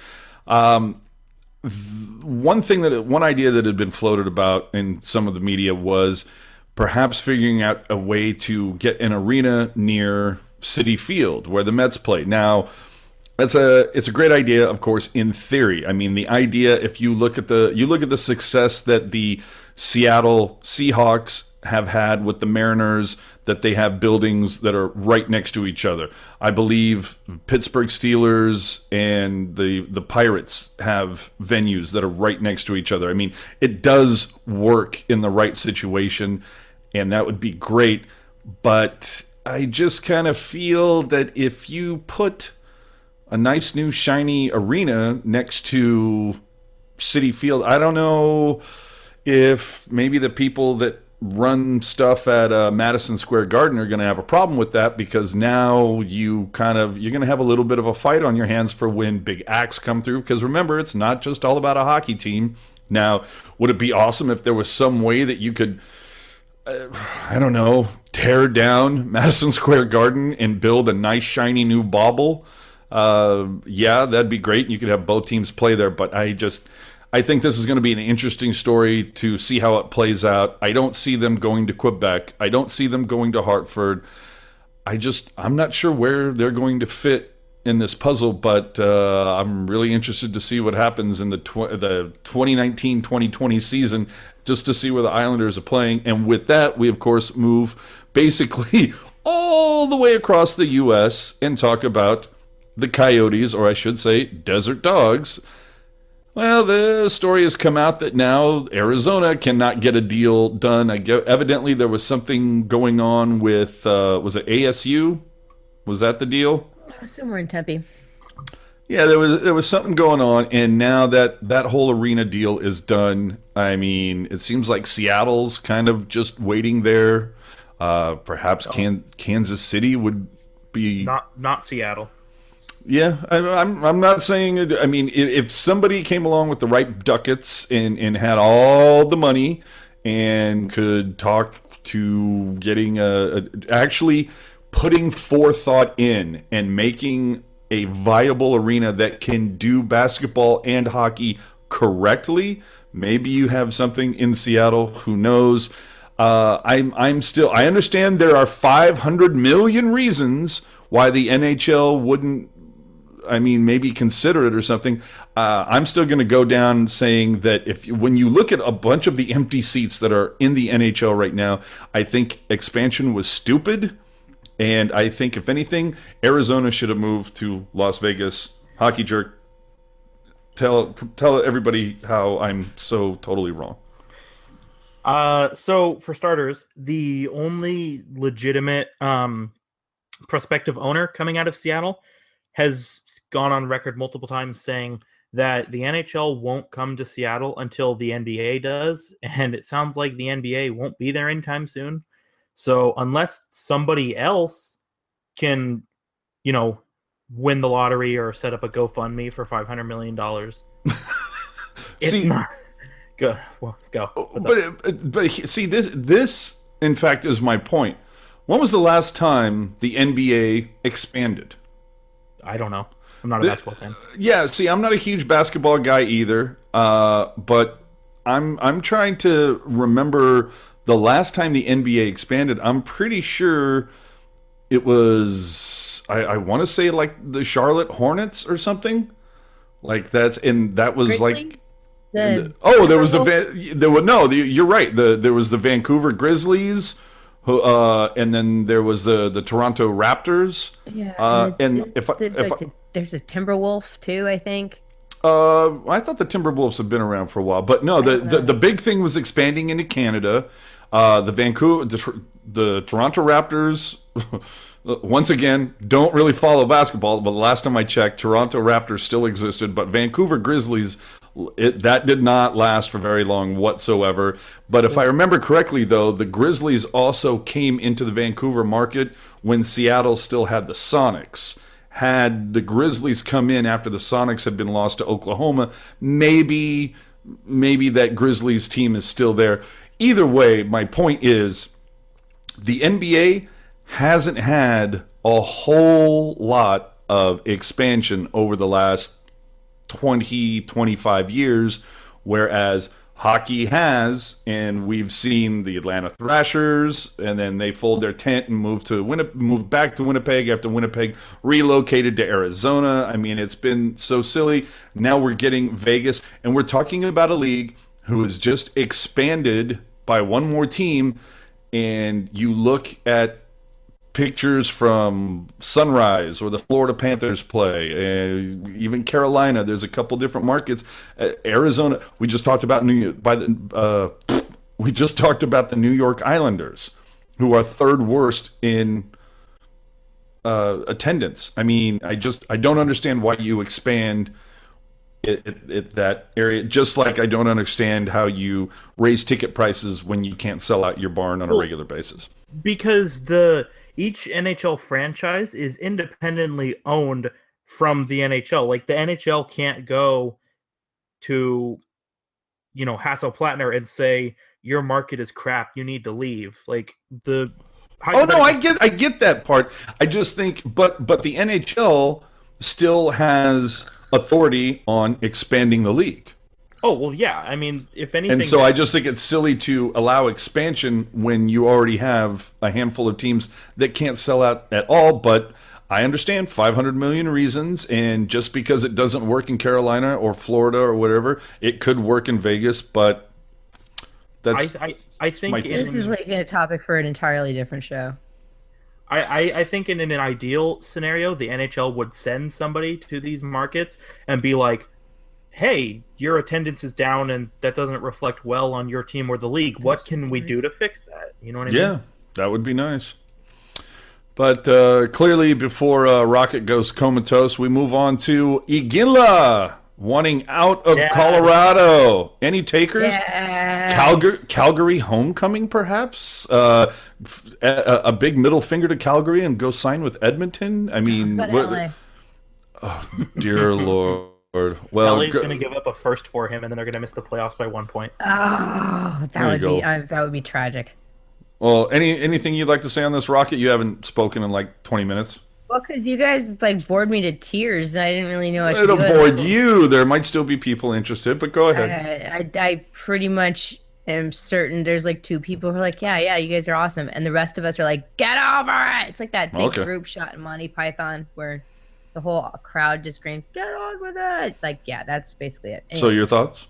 One idea that had been floated about in some of the media was perhaps figuring out a way to get an arena near Citi Field where the Mets play. Now, it's a great idea, of course, in theory. I mean, the idea, if you look at the success that the Seattle Seahawks have had with the Mariners, that they have buildings that are right next to each other. I believe Pittsburgh Steelers and the Pirates have venues that are right next to each other. I mean, it does work in the right situation, and that would be great. But I just kind of feel that if you put a nice new shiny arena next to Citi Field, I don't know if maybe the people that run stuff at Madison Square Garden are going to have a problem with that, because now you're going to have a little bit of a fight on your hands for when big acts come through. Because remember, it's not just all about a hockey team. Now, would it be awesome if there was some way that you could, I don't know, tear down Madison Square Garden and build a nice shiny new bauble? Yeah, that'd be great. You could have both teams play there, but I think this is going to be an interesting story to see how it plays out. I don't see them going to Quebec. I don't see them going to Hartford. I'm not sure where they're going to fit in this puzzle, but I'm really interested to see what happens in the 2019-2020 season, just to see where the Islanders are playing. And with that, we of course move basically all the way across the U.S. and talk about the Coyotes, or I should say Desert Dogs. Well, the story has come out that now Arizona cannot get a deal done. Evidently, there was something going on with, was it ASU? Was that the deal? Somewhere in Tempe. Yeah, there was something going on, and now that whole arena deal is done. I mean, it seems like Seattle's kind of just waiting there. Perhaps Kansas City would be not Seattle. Yeah, I'm not saying. I mean, if somebody came along with the right ducats and had all the money and could talk to getting actually putting forethought in and making a viable arena that can do basketball and hockey correctly, maybe you have something in Seattle. Who knows? I understand there are 500 million reasons why the NHL wouldn't. I mean, maybe consider it or something. I'm still going to go down saying that when you look at a bunch of the empty seats that are in the NHL right now, I think expansion was stupid. And I think, if anything, Arizona should have moved to Las Vegas. Hockey Jerk, tell everybody how I'm so totally wrong. So, for starters, the only legitimate prospective owner coming out of Seattle has gone on record multiple times saying that the NHL won't come to Seattle until the NBA does, and it sounds like the NBA won't be there anytime soon. So unless somebody else can, win the lottery or set up a GoFundMe for $500 million, it's not go. Well, go. But see, this in fact is my point. When was the last time the NBA expanded? I don't know. I'm not a basketball fan. Yeah, see, I'm not a huge basketball guy either. But I'm trying to remember the last time the NBA expanded. I'm pretty sure it was I want to say like the Charlotte Hornets or something. Like that was Grizzly? like there was you're right. There was the Vancouver Grizzlies. And then there was the Toronto Raptors. Yeah, there's a Timberwolf too, I think. I thought the Timberwolves had been around for a while, but no, the big thing was expanding into Canada. The Toronto Raptors. Once again, don't really follow basketball, but the last time I checked, Toronto Raptors still existed, but Vancouver Grizzlies, that did not last for very long whatsoever. But if I remember correctly, though, the Grizzlies also came into the Vancouver market when Seattle still had the Sonics. Had the Grizzlies come in after the Sonics had been lost to Oklahoma, maybe that Grizzlies team is still there. Either way, my point is the NBA hasn't had a whole lot of expansion over the last 20, 25 years, whereas hockey has, and we've seen the Atlanta Thrashers, and then they fold their tent and move back to Winnipeg after Winnipeg relocated to Arizona. I mean, it's been so silly. Now we're getting Vegas, and we're talking about a league who has just expanded by one more team, and you look at pictures from Sunrise or the Florida Panthers play, even Carolina. There's a couple different markets. Arizona. We just talked about the New York Islanders, who are third worst in attendance. I mean, I don't understand why you expand it that area. Just like I don't understand how you raise ticket prices when you can't sell out your barn on a regular basis. Because each NHL franchise is independently owned from the NHL. Like, the NHL can't go to, Hassel-Plattner and say, your market is crap, you need to leave. Like, I get that part. I just think, but the NHL still has authority on expanding the league. Oh well, yeah. I mean, if anything, And so I just think it's silly to allow expansion when you already have a handful of teams that can't sell out at all. But I understand 500 million reasons, and just because it doesn't work in Carolina or Florida or whatever, it could work in Vegas. But that's I think my- This is like a topic for an entirely different show. I think in an ideal scenario, the NHL would send somebody to these markets and be like, hey, your attendance is down and that doesn't reflect well on your team or the league. What can we do to fix that? You know what I mean? yeah, that would be nice. But clearly, before Rocket goes comatose, we move on to Iginla wanting out of Yeah. Colorado. Any takers? Yeah. Calgary homecoming, perhaps? A big middle finger to Calgary and go sign with Edmonton? I mean, But what- LA. dear Lord. Well, LA's going to give up a first for him, and then they're going to miss the playoffs by 1 point. Oh, There you that would be tragic. well, anything you'd like to say on this, Rocket? You haven't spoken in like 20 minutes. Well, because you guys like bored me to tears. I didn't really know what to It'll do. bored you. There might still be people interested, but go ahead. I pretty much am certain there's like two people who are like, yeah, you guys are awesome, and the rest of us are like, get over it. It's like that big Okay. group shot in Monty Python where the whole crowd just screams, get on with it. Like, yeah, that's basically it. So your thoughts?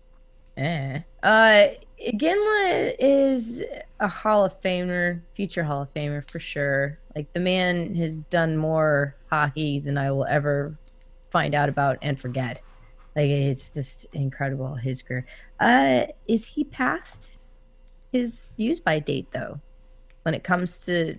Iginla is a Hall of Famer, future Hall of Famer for sure. Like, the man has done more hockey than I will ever find out about and forget. Like, it's just incredible, his career. Is he past his use by date though? When it comes to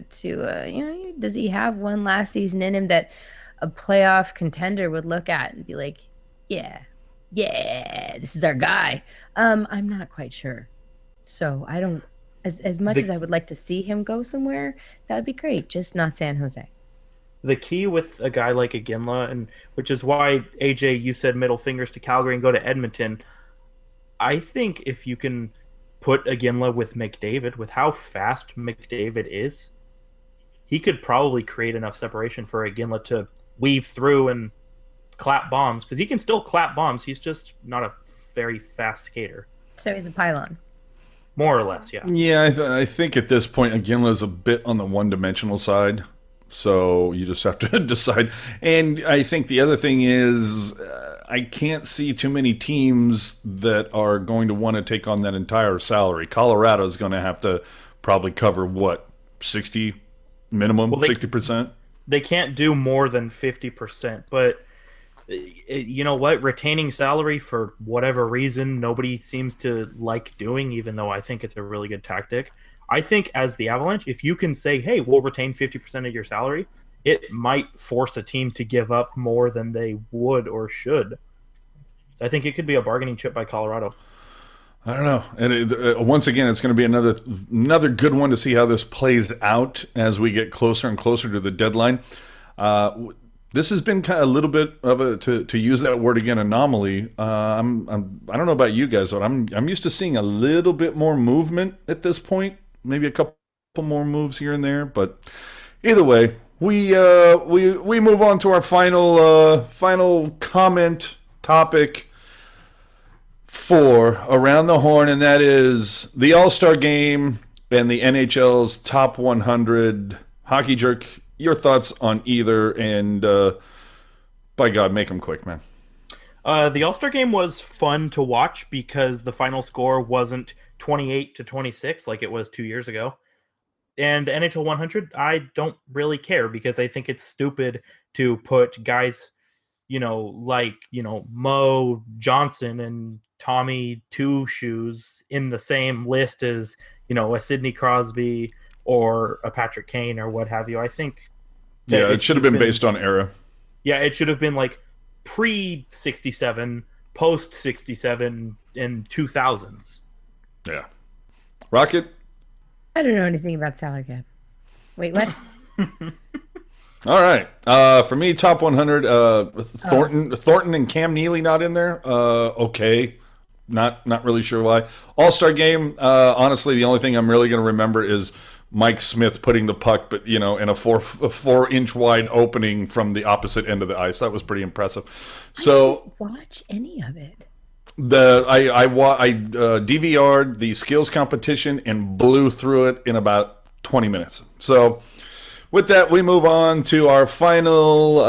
does he have one last season in him that a playoff contender would look at and be like, yeah, this is our guy. I'm not quite sure. So I don't, as much as I would like to see him go somewhere, that would be great. Just not San Jose. The key with a guy like Iginla, and which is why AJ, you said middle fingers to Calgary and go to Edmonton. I think if you can put Iginla with McDavid, with how fast McDavid is, he could probably create enough separation for Iginla to weave through and clap bombs, because he can still clap bombs. He's just not a very fast skater, So he's a pylon. more or less. Yeah. Yeah, I think at this point, Iginla's a bit on the one-dimensional side. So you just have to decide. And I think the other thing is I can't see too many teams that are going to want to take on that entire salary. Colorado's going to have to probably cover, what, 60 minimum, 60%? They can't do more than 50%, but you know what? Retaining salary for whatever reason nobody seems to like doing, even though I think it's a really good tactic. I think as the Avalanche, if you can say, hey, we'll retain 50% of your salary, it might force a team to give up more than they would or should. So I think it could be a bargaining chip by Colorado. I don't know. And once again, it's going to be another good one to see how this plays out as we get closer and closer to the deadline. This has been kind of a little bit of a, to use that word again, anomaly. I don't know about you guys, but I'm used to seeing a little bit more movement at this point. Maybe a couple more moves here and there, but either way, we move on to our final comment topic for Around the Horn, and that is the All-Star Game and the NHL's Top 100. Hockey Jerk, your thoughts on either, and by God, make them quick, man. The All-Star Game was fun to watch because the final score wasn't 28-26 like it was 2 years ago. And the NHL 100, I don't really care because I think it's stupid to put guys, like, Mo Johnson and Tommy Two Shoes in the same list as, a Sidney Crosby or a Patrick Kane or what have you. I think that it should have been based on era. Yeah, it should have been like pre-67, post-67, and 2000s. Yeah. Rocket? I don't know anything about salary cap. Wait, what? All right. For me, top 100, Thornton and Cam Neely not in there. Okay. Not really sure why. All-Star Game, honestly, the only thing I'm really going to remember is Mike Smith putting the puck, but in a 4-inch wide opening from the opposite end of the ice. That was pretty impressive. I So didn't watch any of it. I DVR'd the skills competition and blew through it in about 20 minutes. So with that, we move on to our final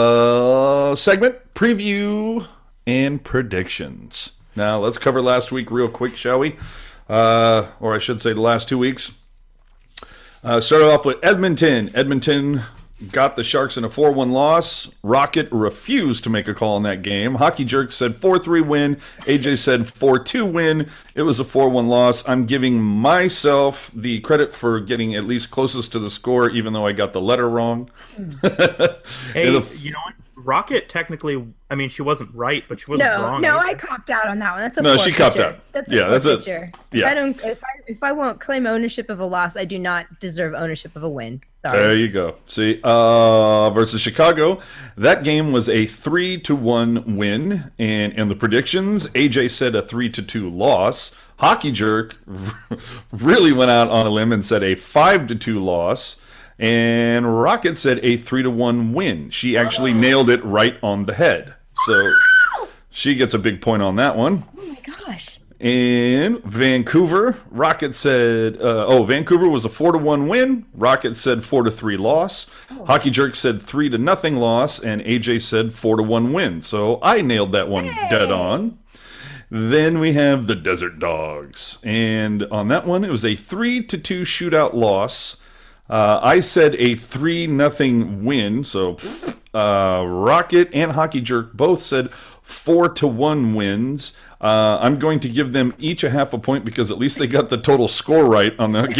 segment, preview and predictions. Now, let's cover last week real quick, shall we? Or I should say the last 2 weeks. Started off with Edmonton. Edmonton got the Sharks in a 4-1 loss. Rocket refused to make a call in that game. Hockey Jerk said 4-3 win. AJ said 4-2 win. It was a 4-1 loss. I'm giving myself the credit for getting at least closest to the score, even though I got the letter wrong. Hey, you know what? Rocket technically, I mean, she wasn't right, but she wasn't wrong. No, either. I copped out on that one. That's a No, she copped out. That's Yeah, that's it. Yeah. If I won't claim ownership of a loss, I do not deserve ownership of a win. Sorry. There you go. See, versus Chicago, that game was a 3-1 win, and in the predictions, AJ said a 3-2 loss. Hockey Jerk really went out on a limb and said a 5-2 loss. And Rocket said a 3-1 win. She actually nailed it right on the head. So she gets a big point on that one. Oh my gosh. In Vancouver, Rocket said, Vancouver was a 4-1 win. Rocket said 4-3 loss. Hockey Jerk said 3-0 loss. And AJ said 4-1 win. So I nailed that one dead on. Then we have the Desert Dogs. And on that one, it was a 3-2 shootout loss. I said a 3-0 win, so Rocket and Hockey Jerk both said 4-1 wins. I'm going to give them each a half a point because at least they got the total score right on that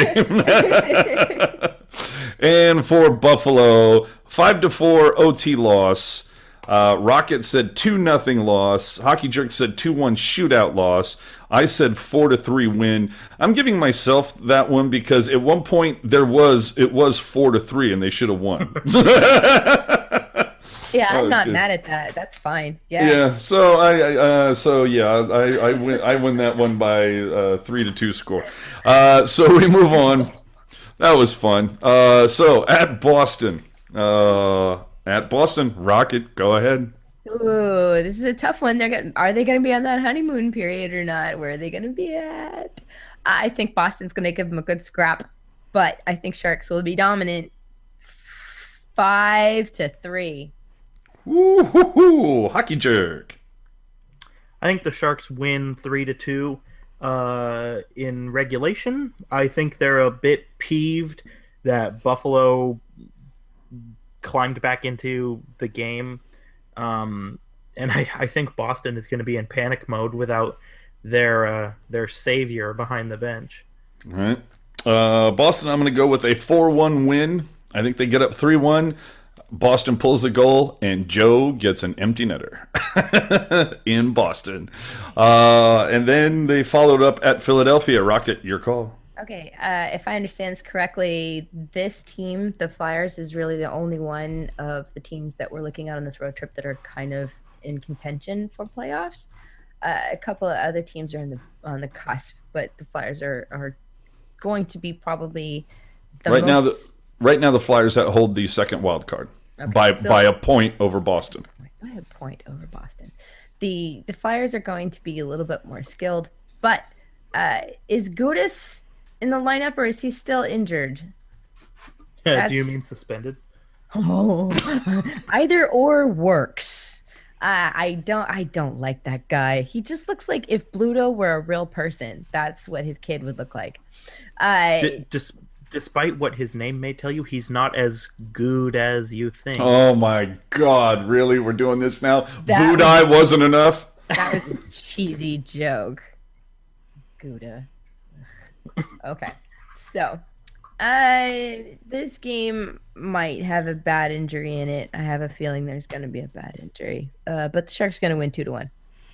game. And for Buffalo, 5-4 OT loss. Rocket said 2-0 loss. Hockey Jerk said 2-1 shootout loss. I said 4-3 win. I'm giving myself that one because at one point it was 4-3 and they should have won. Yeah, I'm not mad at that. That's fine. Yeah. Yeah. So I win that one by 3-2 score. So we move on. That was fun. So at Boston. Rocket, go ahead. Ooh, this is a tough one. Are they going to be on that honeymoon period or not? Where are they going to be at? I think Boston's going to give them a good scrap, but I think Sharks will be dominant. 5-3. Woo-hoo-hoo, Hockey Jerk. I think the Sharks win 3-2 in regulation. I think they're a bit peeved that Buffalo climbed back into the game. And I think Boston is going to be in panic mode without their savior behind the bench. All right. Boston, I'm going to go with a 4-1 win. I think they get up 3-1. Boston pulls a goal, and Joe gets an empty netter in Boston. And then they followed up at Philadelphia. Rocket, your call. Okay, if I understand this correctly, this team, the Flyers, is really the only one of the teams that we're looking at on this road trip that are kind of in contention for playoffs. A couple of other teams are on the cusp, but the Flyers are going to be probably right now. The Flyers hold the second wild card by a point over Boston. By a point over Boston. The Flyers are going to be a little bit more skilled, but is Gudas in the lineup, or is he still injured? Do you mean suspended? Oh, either or works. I don't like that guy. He just looks like if Bluto were a real person. That's what his kid would look like. Despite what his name may tell you, he's not as good as you think. Oh my God! Really, we're doing this now? Budai wasn't enough. That was a cheesy joke. Gouda. Okay, so this game might have a bad injury in it. I have a feeling there's going to be a bad injury, but the Sharks are going to win 2-1.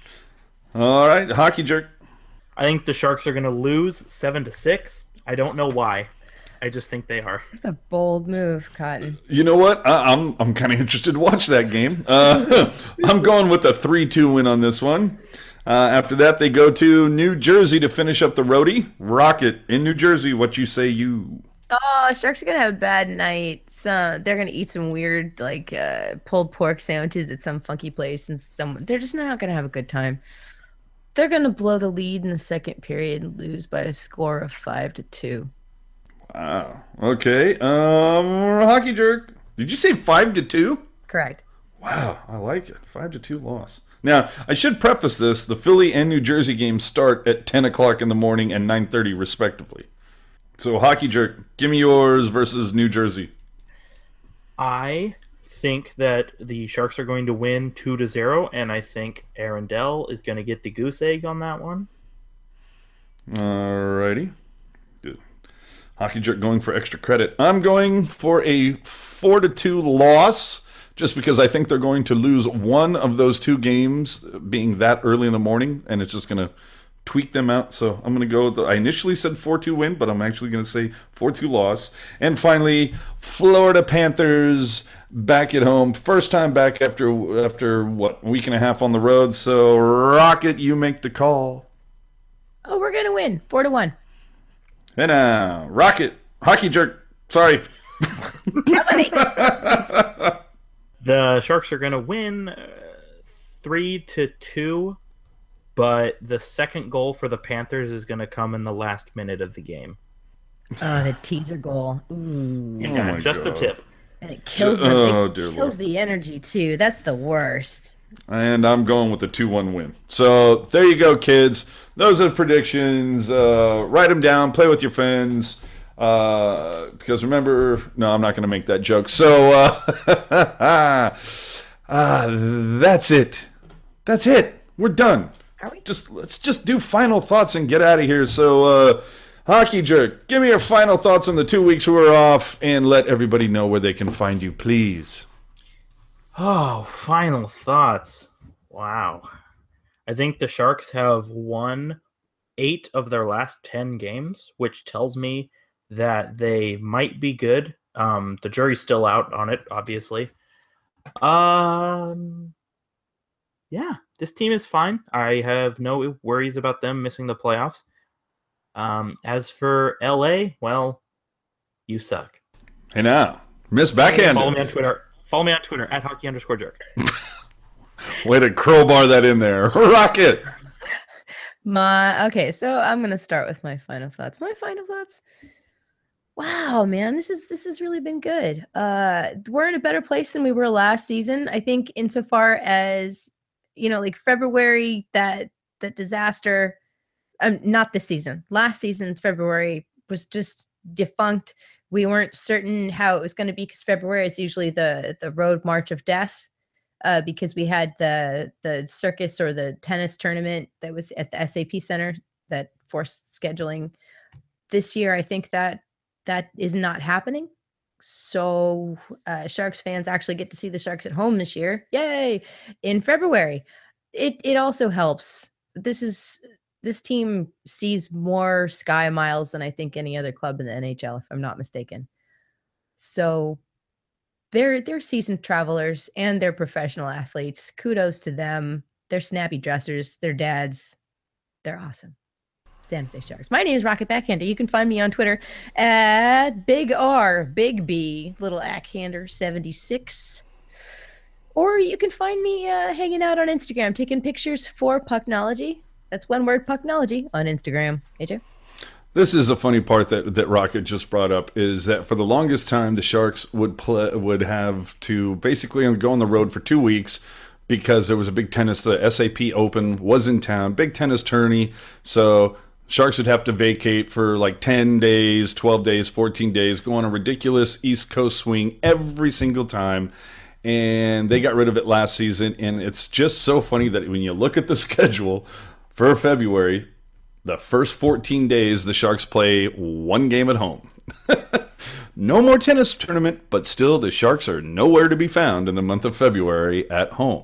All right, Hockey Jerk. I think the Sharks are going to lose 7-6. I don't know why. I just think they are. That's a bold move, Cotton. You know what? I'm kind of interested to watch that game. I'm going with a 3-2 win on this one. After that, they go to New Jersey to finish up the roadie. Rocket in New Jersey. What you say, you? Oh, Sharks are gonna have a bad night. So they're gonna eat some weird, pulled pork sandwiches at some funky place, and they're just not gonna have a good time. They're going to blow the lead in the second period and lose by a score of 5-2. Wow. Okay. Hockey Jerk. Did you say 5-2? Correct. Wow, I like it. 5-2 loss. Now, I should preface this: the Philly and New Jersey games start at 10 o'clock in the morning and 9:30 respectively. So, Hockey Jerk, give me yours versus New Jersey. I think that the Sharks are going to win 2-0, and I think Aaron Dell is going to get the goose egg on that one. Alrighty. Good. Hockey Jerk going for extra credit. I'm going for a 4-2 loss, just because I think they're going to lose one of those two games being that early in the morning, and it's just going to tweak them out. So I'm going to go with I initially said 4-2 win, but I'm actually going to say 4-2 loss. And finally, Florida Panthers back at home. First time back after what, a week and a half on the road. So Rocket, you make the call. Oh, we're going to win 4-1. And now, Rocket, Hockey Jerk, sorry. The Sharks are going to win 3-2, but the second goal for the Panthers is going to come in the last minute of the game. Oh, the teaser goal. Ooh. Yeah, just the tip. And it kills the energy, too. That's the worst. And I'm going with the 2-1 win. So there you go, kids. Those are the predictions. Write them down. Play with your friends. Because remember, no, I'm not going to make that joke. So that's it. That's it. We're done. Are we? Let's just do final thoughts and get out of here. So, Hockey Jerk, give me your final thoughts on the 2 weeks we were off, and let everybody know where they can find you, please. Oh, final thoughts. Wow. I think the Sharks have won 8 of their last 10 games, which tells me that they might be good. The jury's still out on it, obviously. Yeah, this team is fine. I have no worries about them missing the playoffs. As for LA, well, you suck. Hey now, Miss Backhand. Follow me on Twitter. Follow me on Twitter at @hockey_jerk. Way to crowbar that in there. Rocket. Okay, so I'm gonna start with my final thoughts. My final thoughts. Wow, man, this has really been good. We're in a better place than we were last season. I think insofar as, like February, that disaster, not this season. Last season, February was just defunct. We weren't certain how it was going to be because February is usually the road march of death, because we had the circus or the tennis tournament that was at the SAP Center that forced scheduling. This year, I think that is not happening. So Sharks fans actually get to see the Sharks at home this year. Yay! In February. It also helps. This team sees more sky miles than I think any other club in the NHL, if I'm not mistaken. So they're seasoned travelers and they're professional athletes. Kudos to them. They're snappy dressers. They're dads. They're awesome. San Jose Sharks. My name is Rocket Backhander. You can find me on Twitter at Big R, Big B, Little Ackhander 76. Or you can find me hanging out on Instagram, taking pictures for Pucknology. That's one word, Pucknology, on Instagram. AJ? This is a funny part that Rocket just brought up, is that for the longest time, the Sharks would have to basically go on the road for 2 weeks because there was a big tennis, the SAP Open was in town, big tennis tourney, so Sharks would have to vacate for like 10 days, 12 days, 14 days, go on a ridiculous East Coast swing every single time. And they got rid of it last season. And it's just so funny that when you look at the schedule for February, the first 14 days, the Sharks play one game at home. No more tennis tournament, but still the Sharks are nowhere to be found in the month of February at home.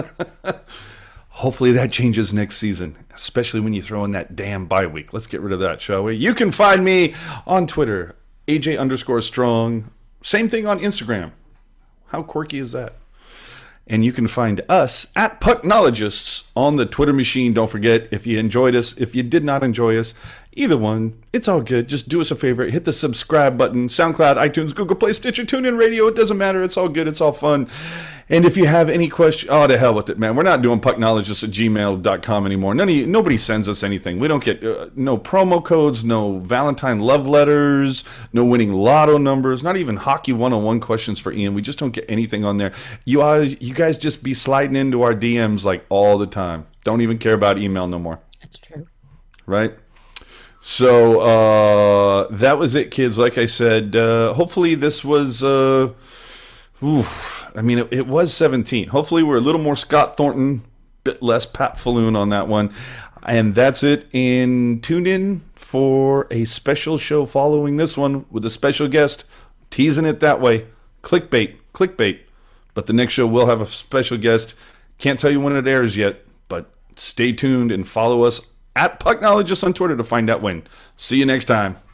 Hopefully that changes next season, especially when you throw in that damn bye week. Let's get rid of that, shall we? You can find me on Twitter, AJ_Strong. Same thing on Instagram. How quirky is that? And you can find us at Pucknologists on the Twitter machine. Don't forget, if you enjoyed us, if you did not enjoy us, either one, it's all good. Just do us a favor. Hit the subscribe button. SoundCloud, iTunes, Google Play, Stitcher, TuneIn Radio. It doesn't matter. It's all good. It's all fun. And if you have any question, oh, to hell with it, man. We're not doing pucknologists@gmail.com anymore. Nobody sends us anything. We don't get no promo codes, no Valentine love letters, no winning lotto numbers, not even hockey 101 questions for Ian. We just don't get anything on there. You guys just be sliding into our DMs like all the time. Don't even care about email no more. That's true. Right? So that was it, kids. Like I said, hopefully this was... I mean, it was 17. Hopefully we're a little more Scott Thornton, bit less Pat Falloon on that one. And that's it. And tune in for a special show following this one with a special guest. Teasing it that way. Clickbait. But the next show will have a special guest. Can't tell you when it airs yet, but stay tuned and follow us at Pucknologists on Twitter to find out when. See you next time.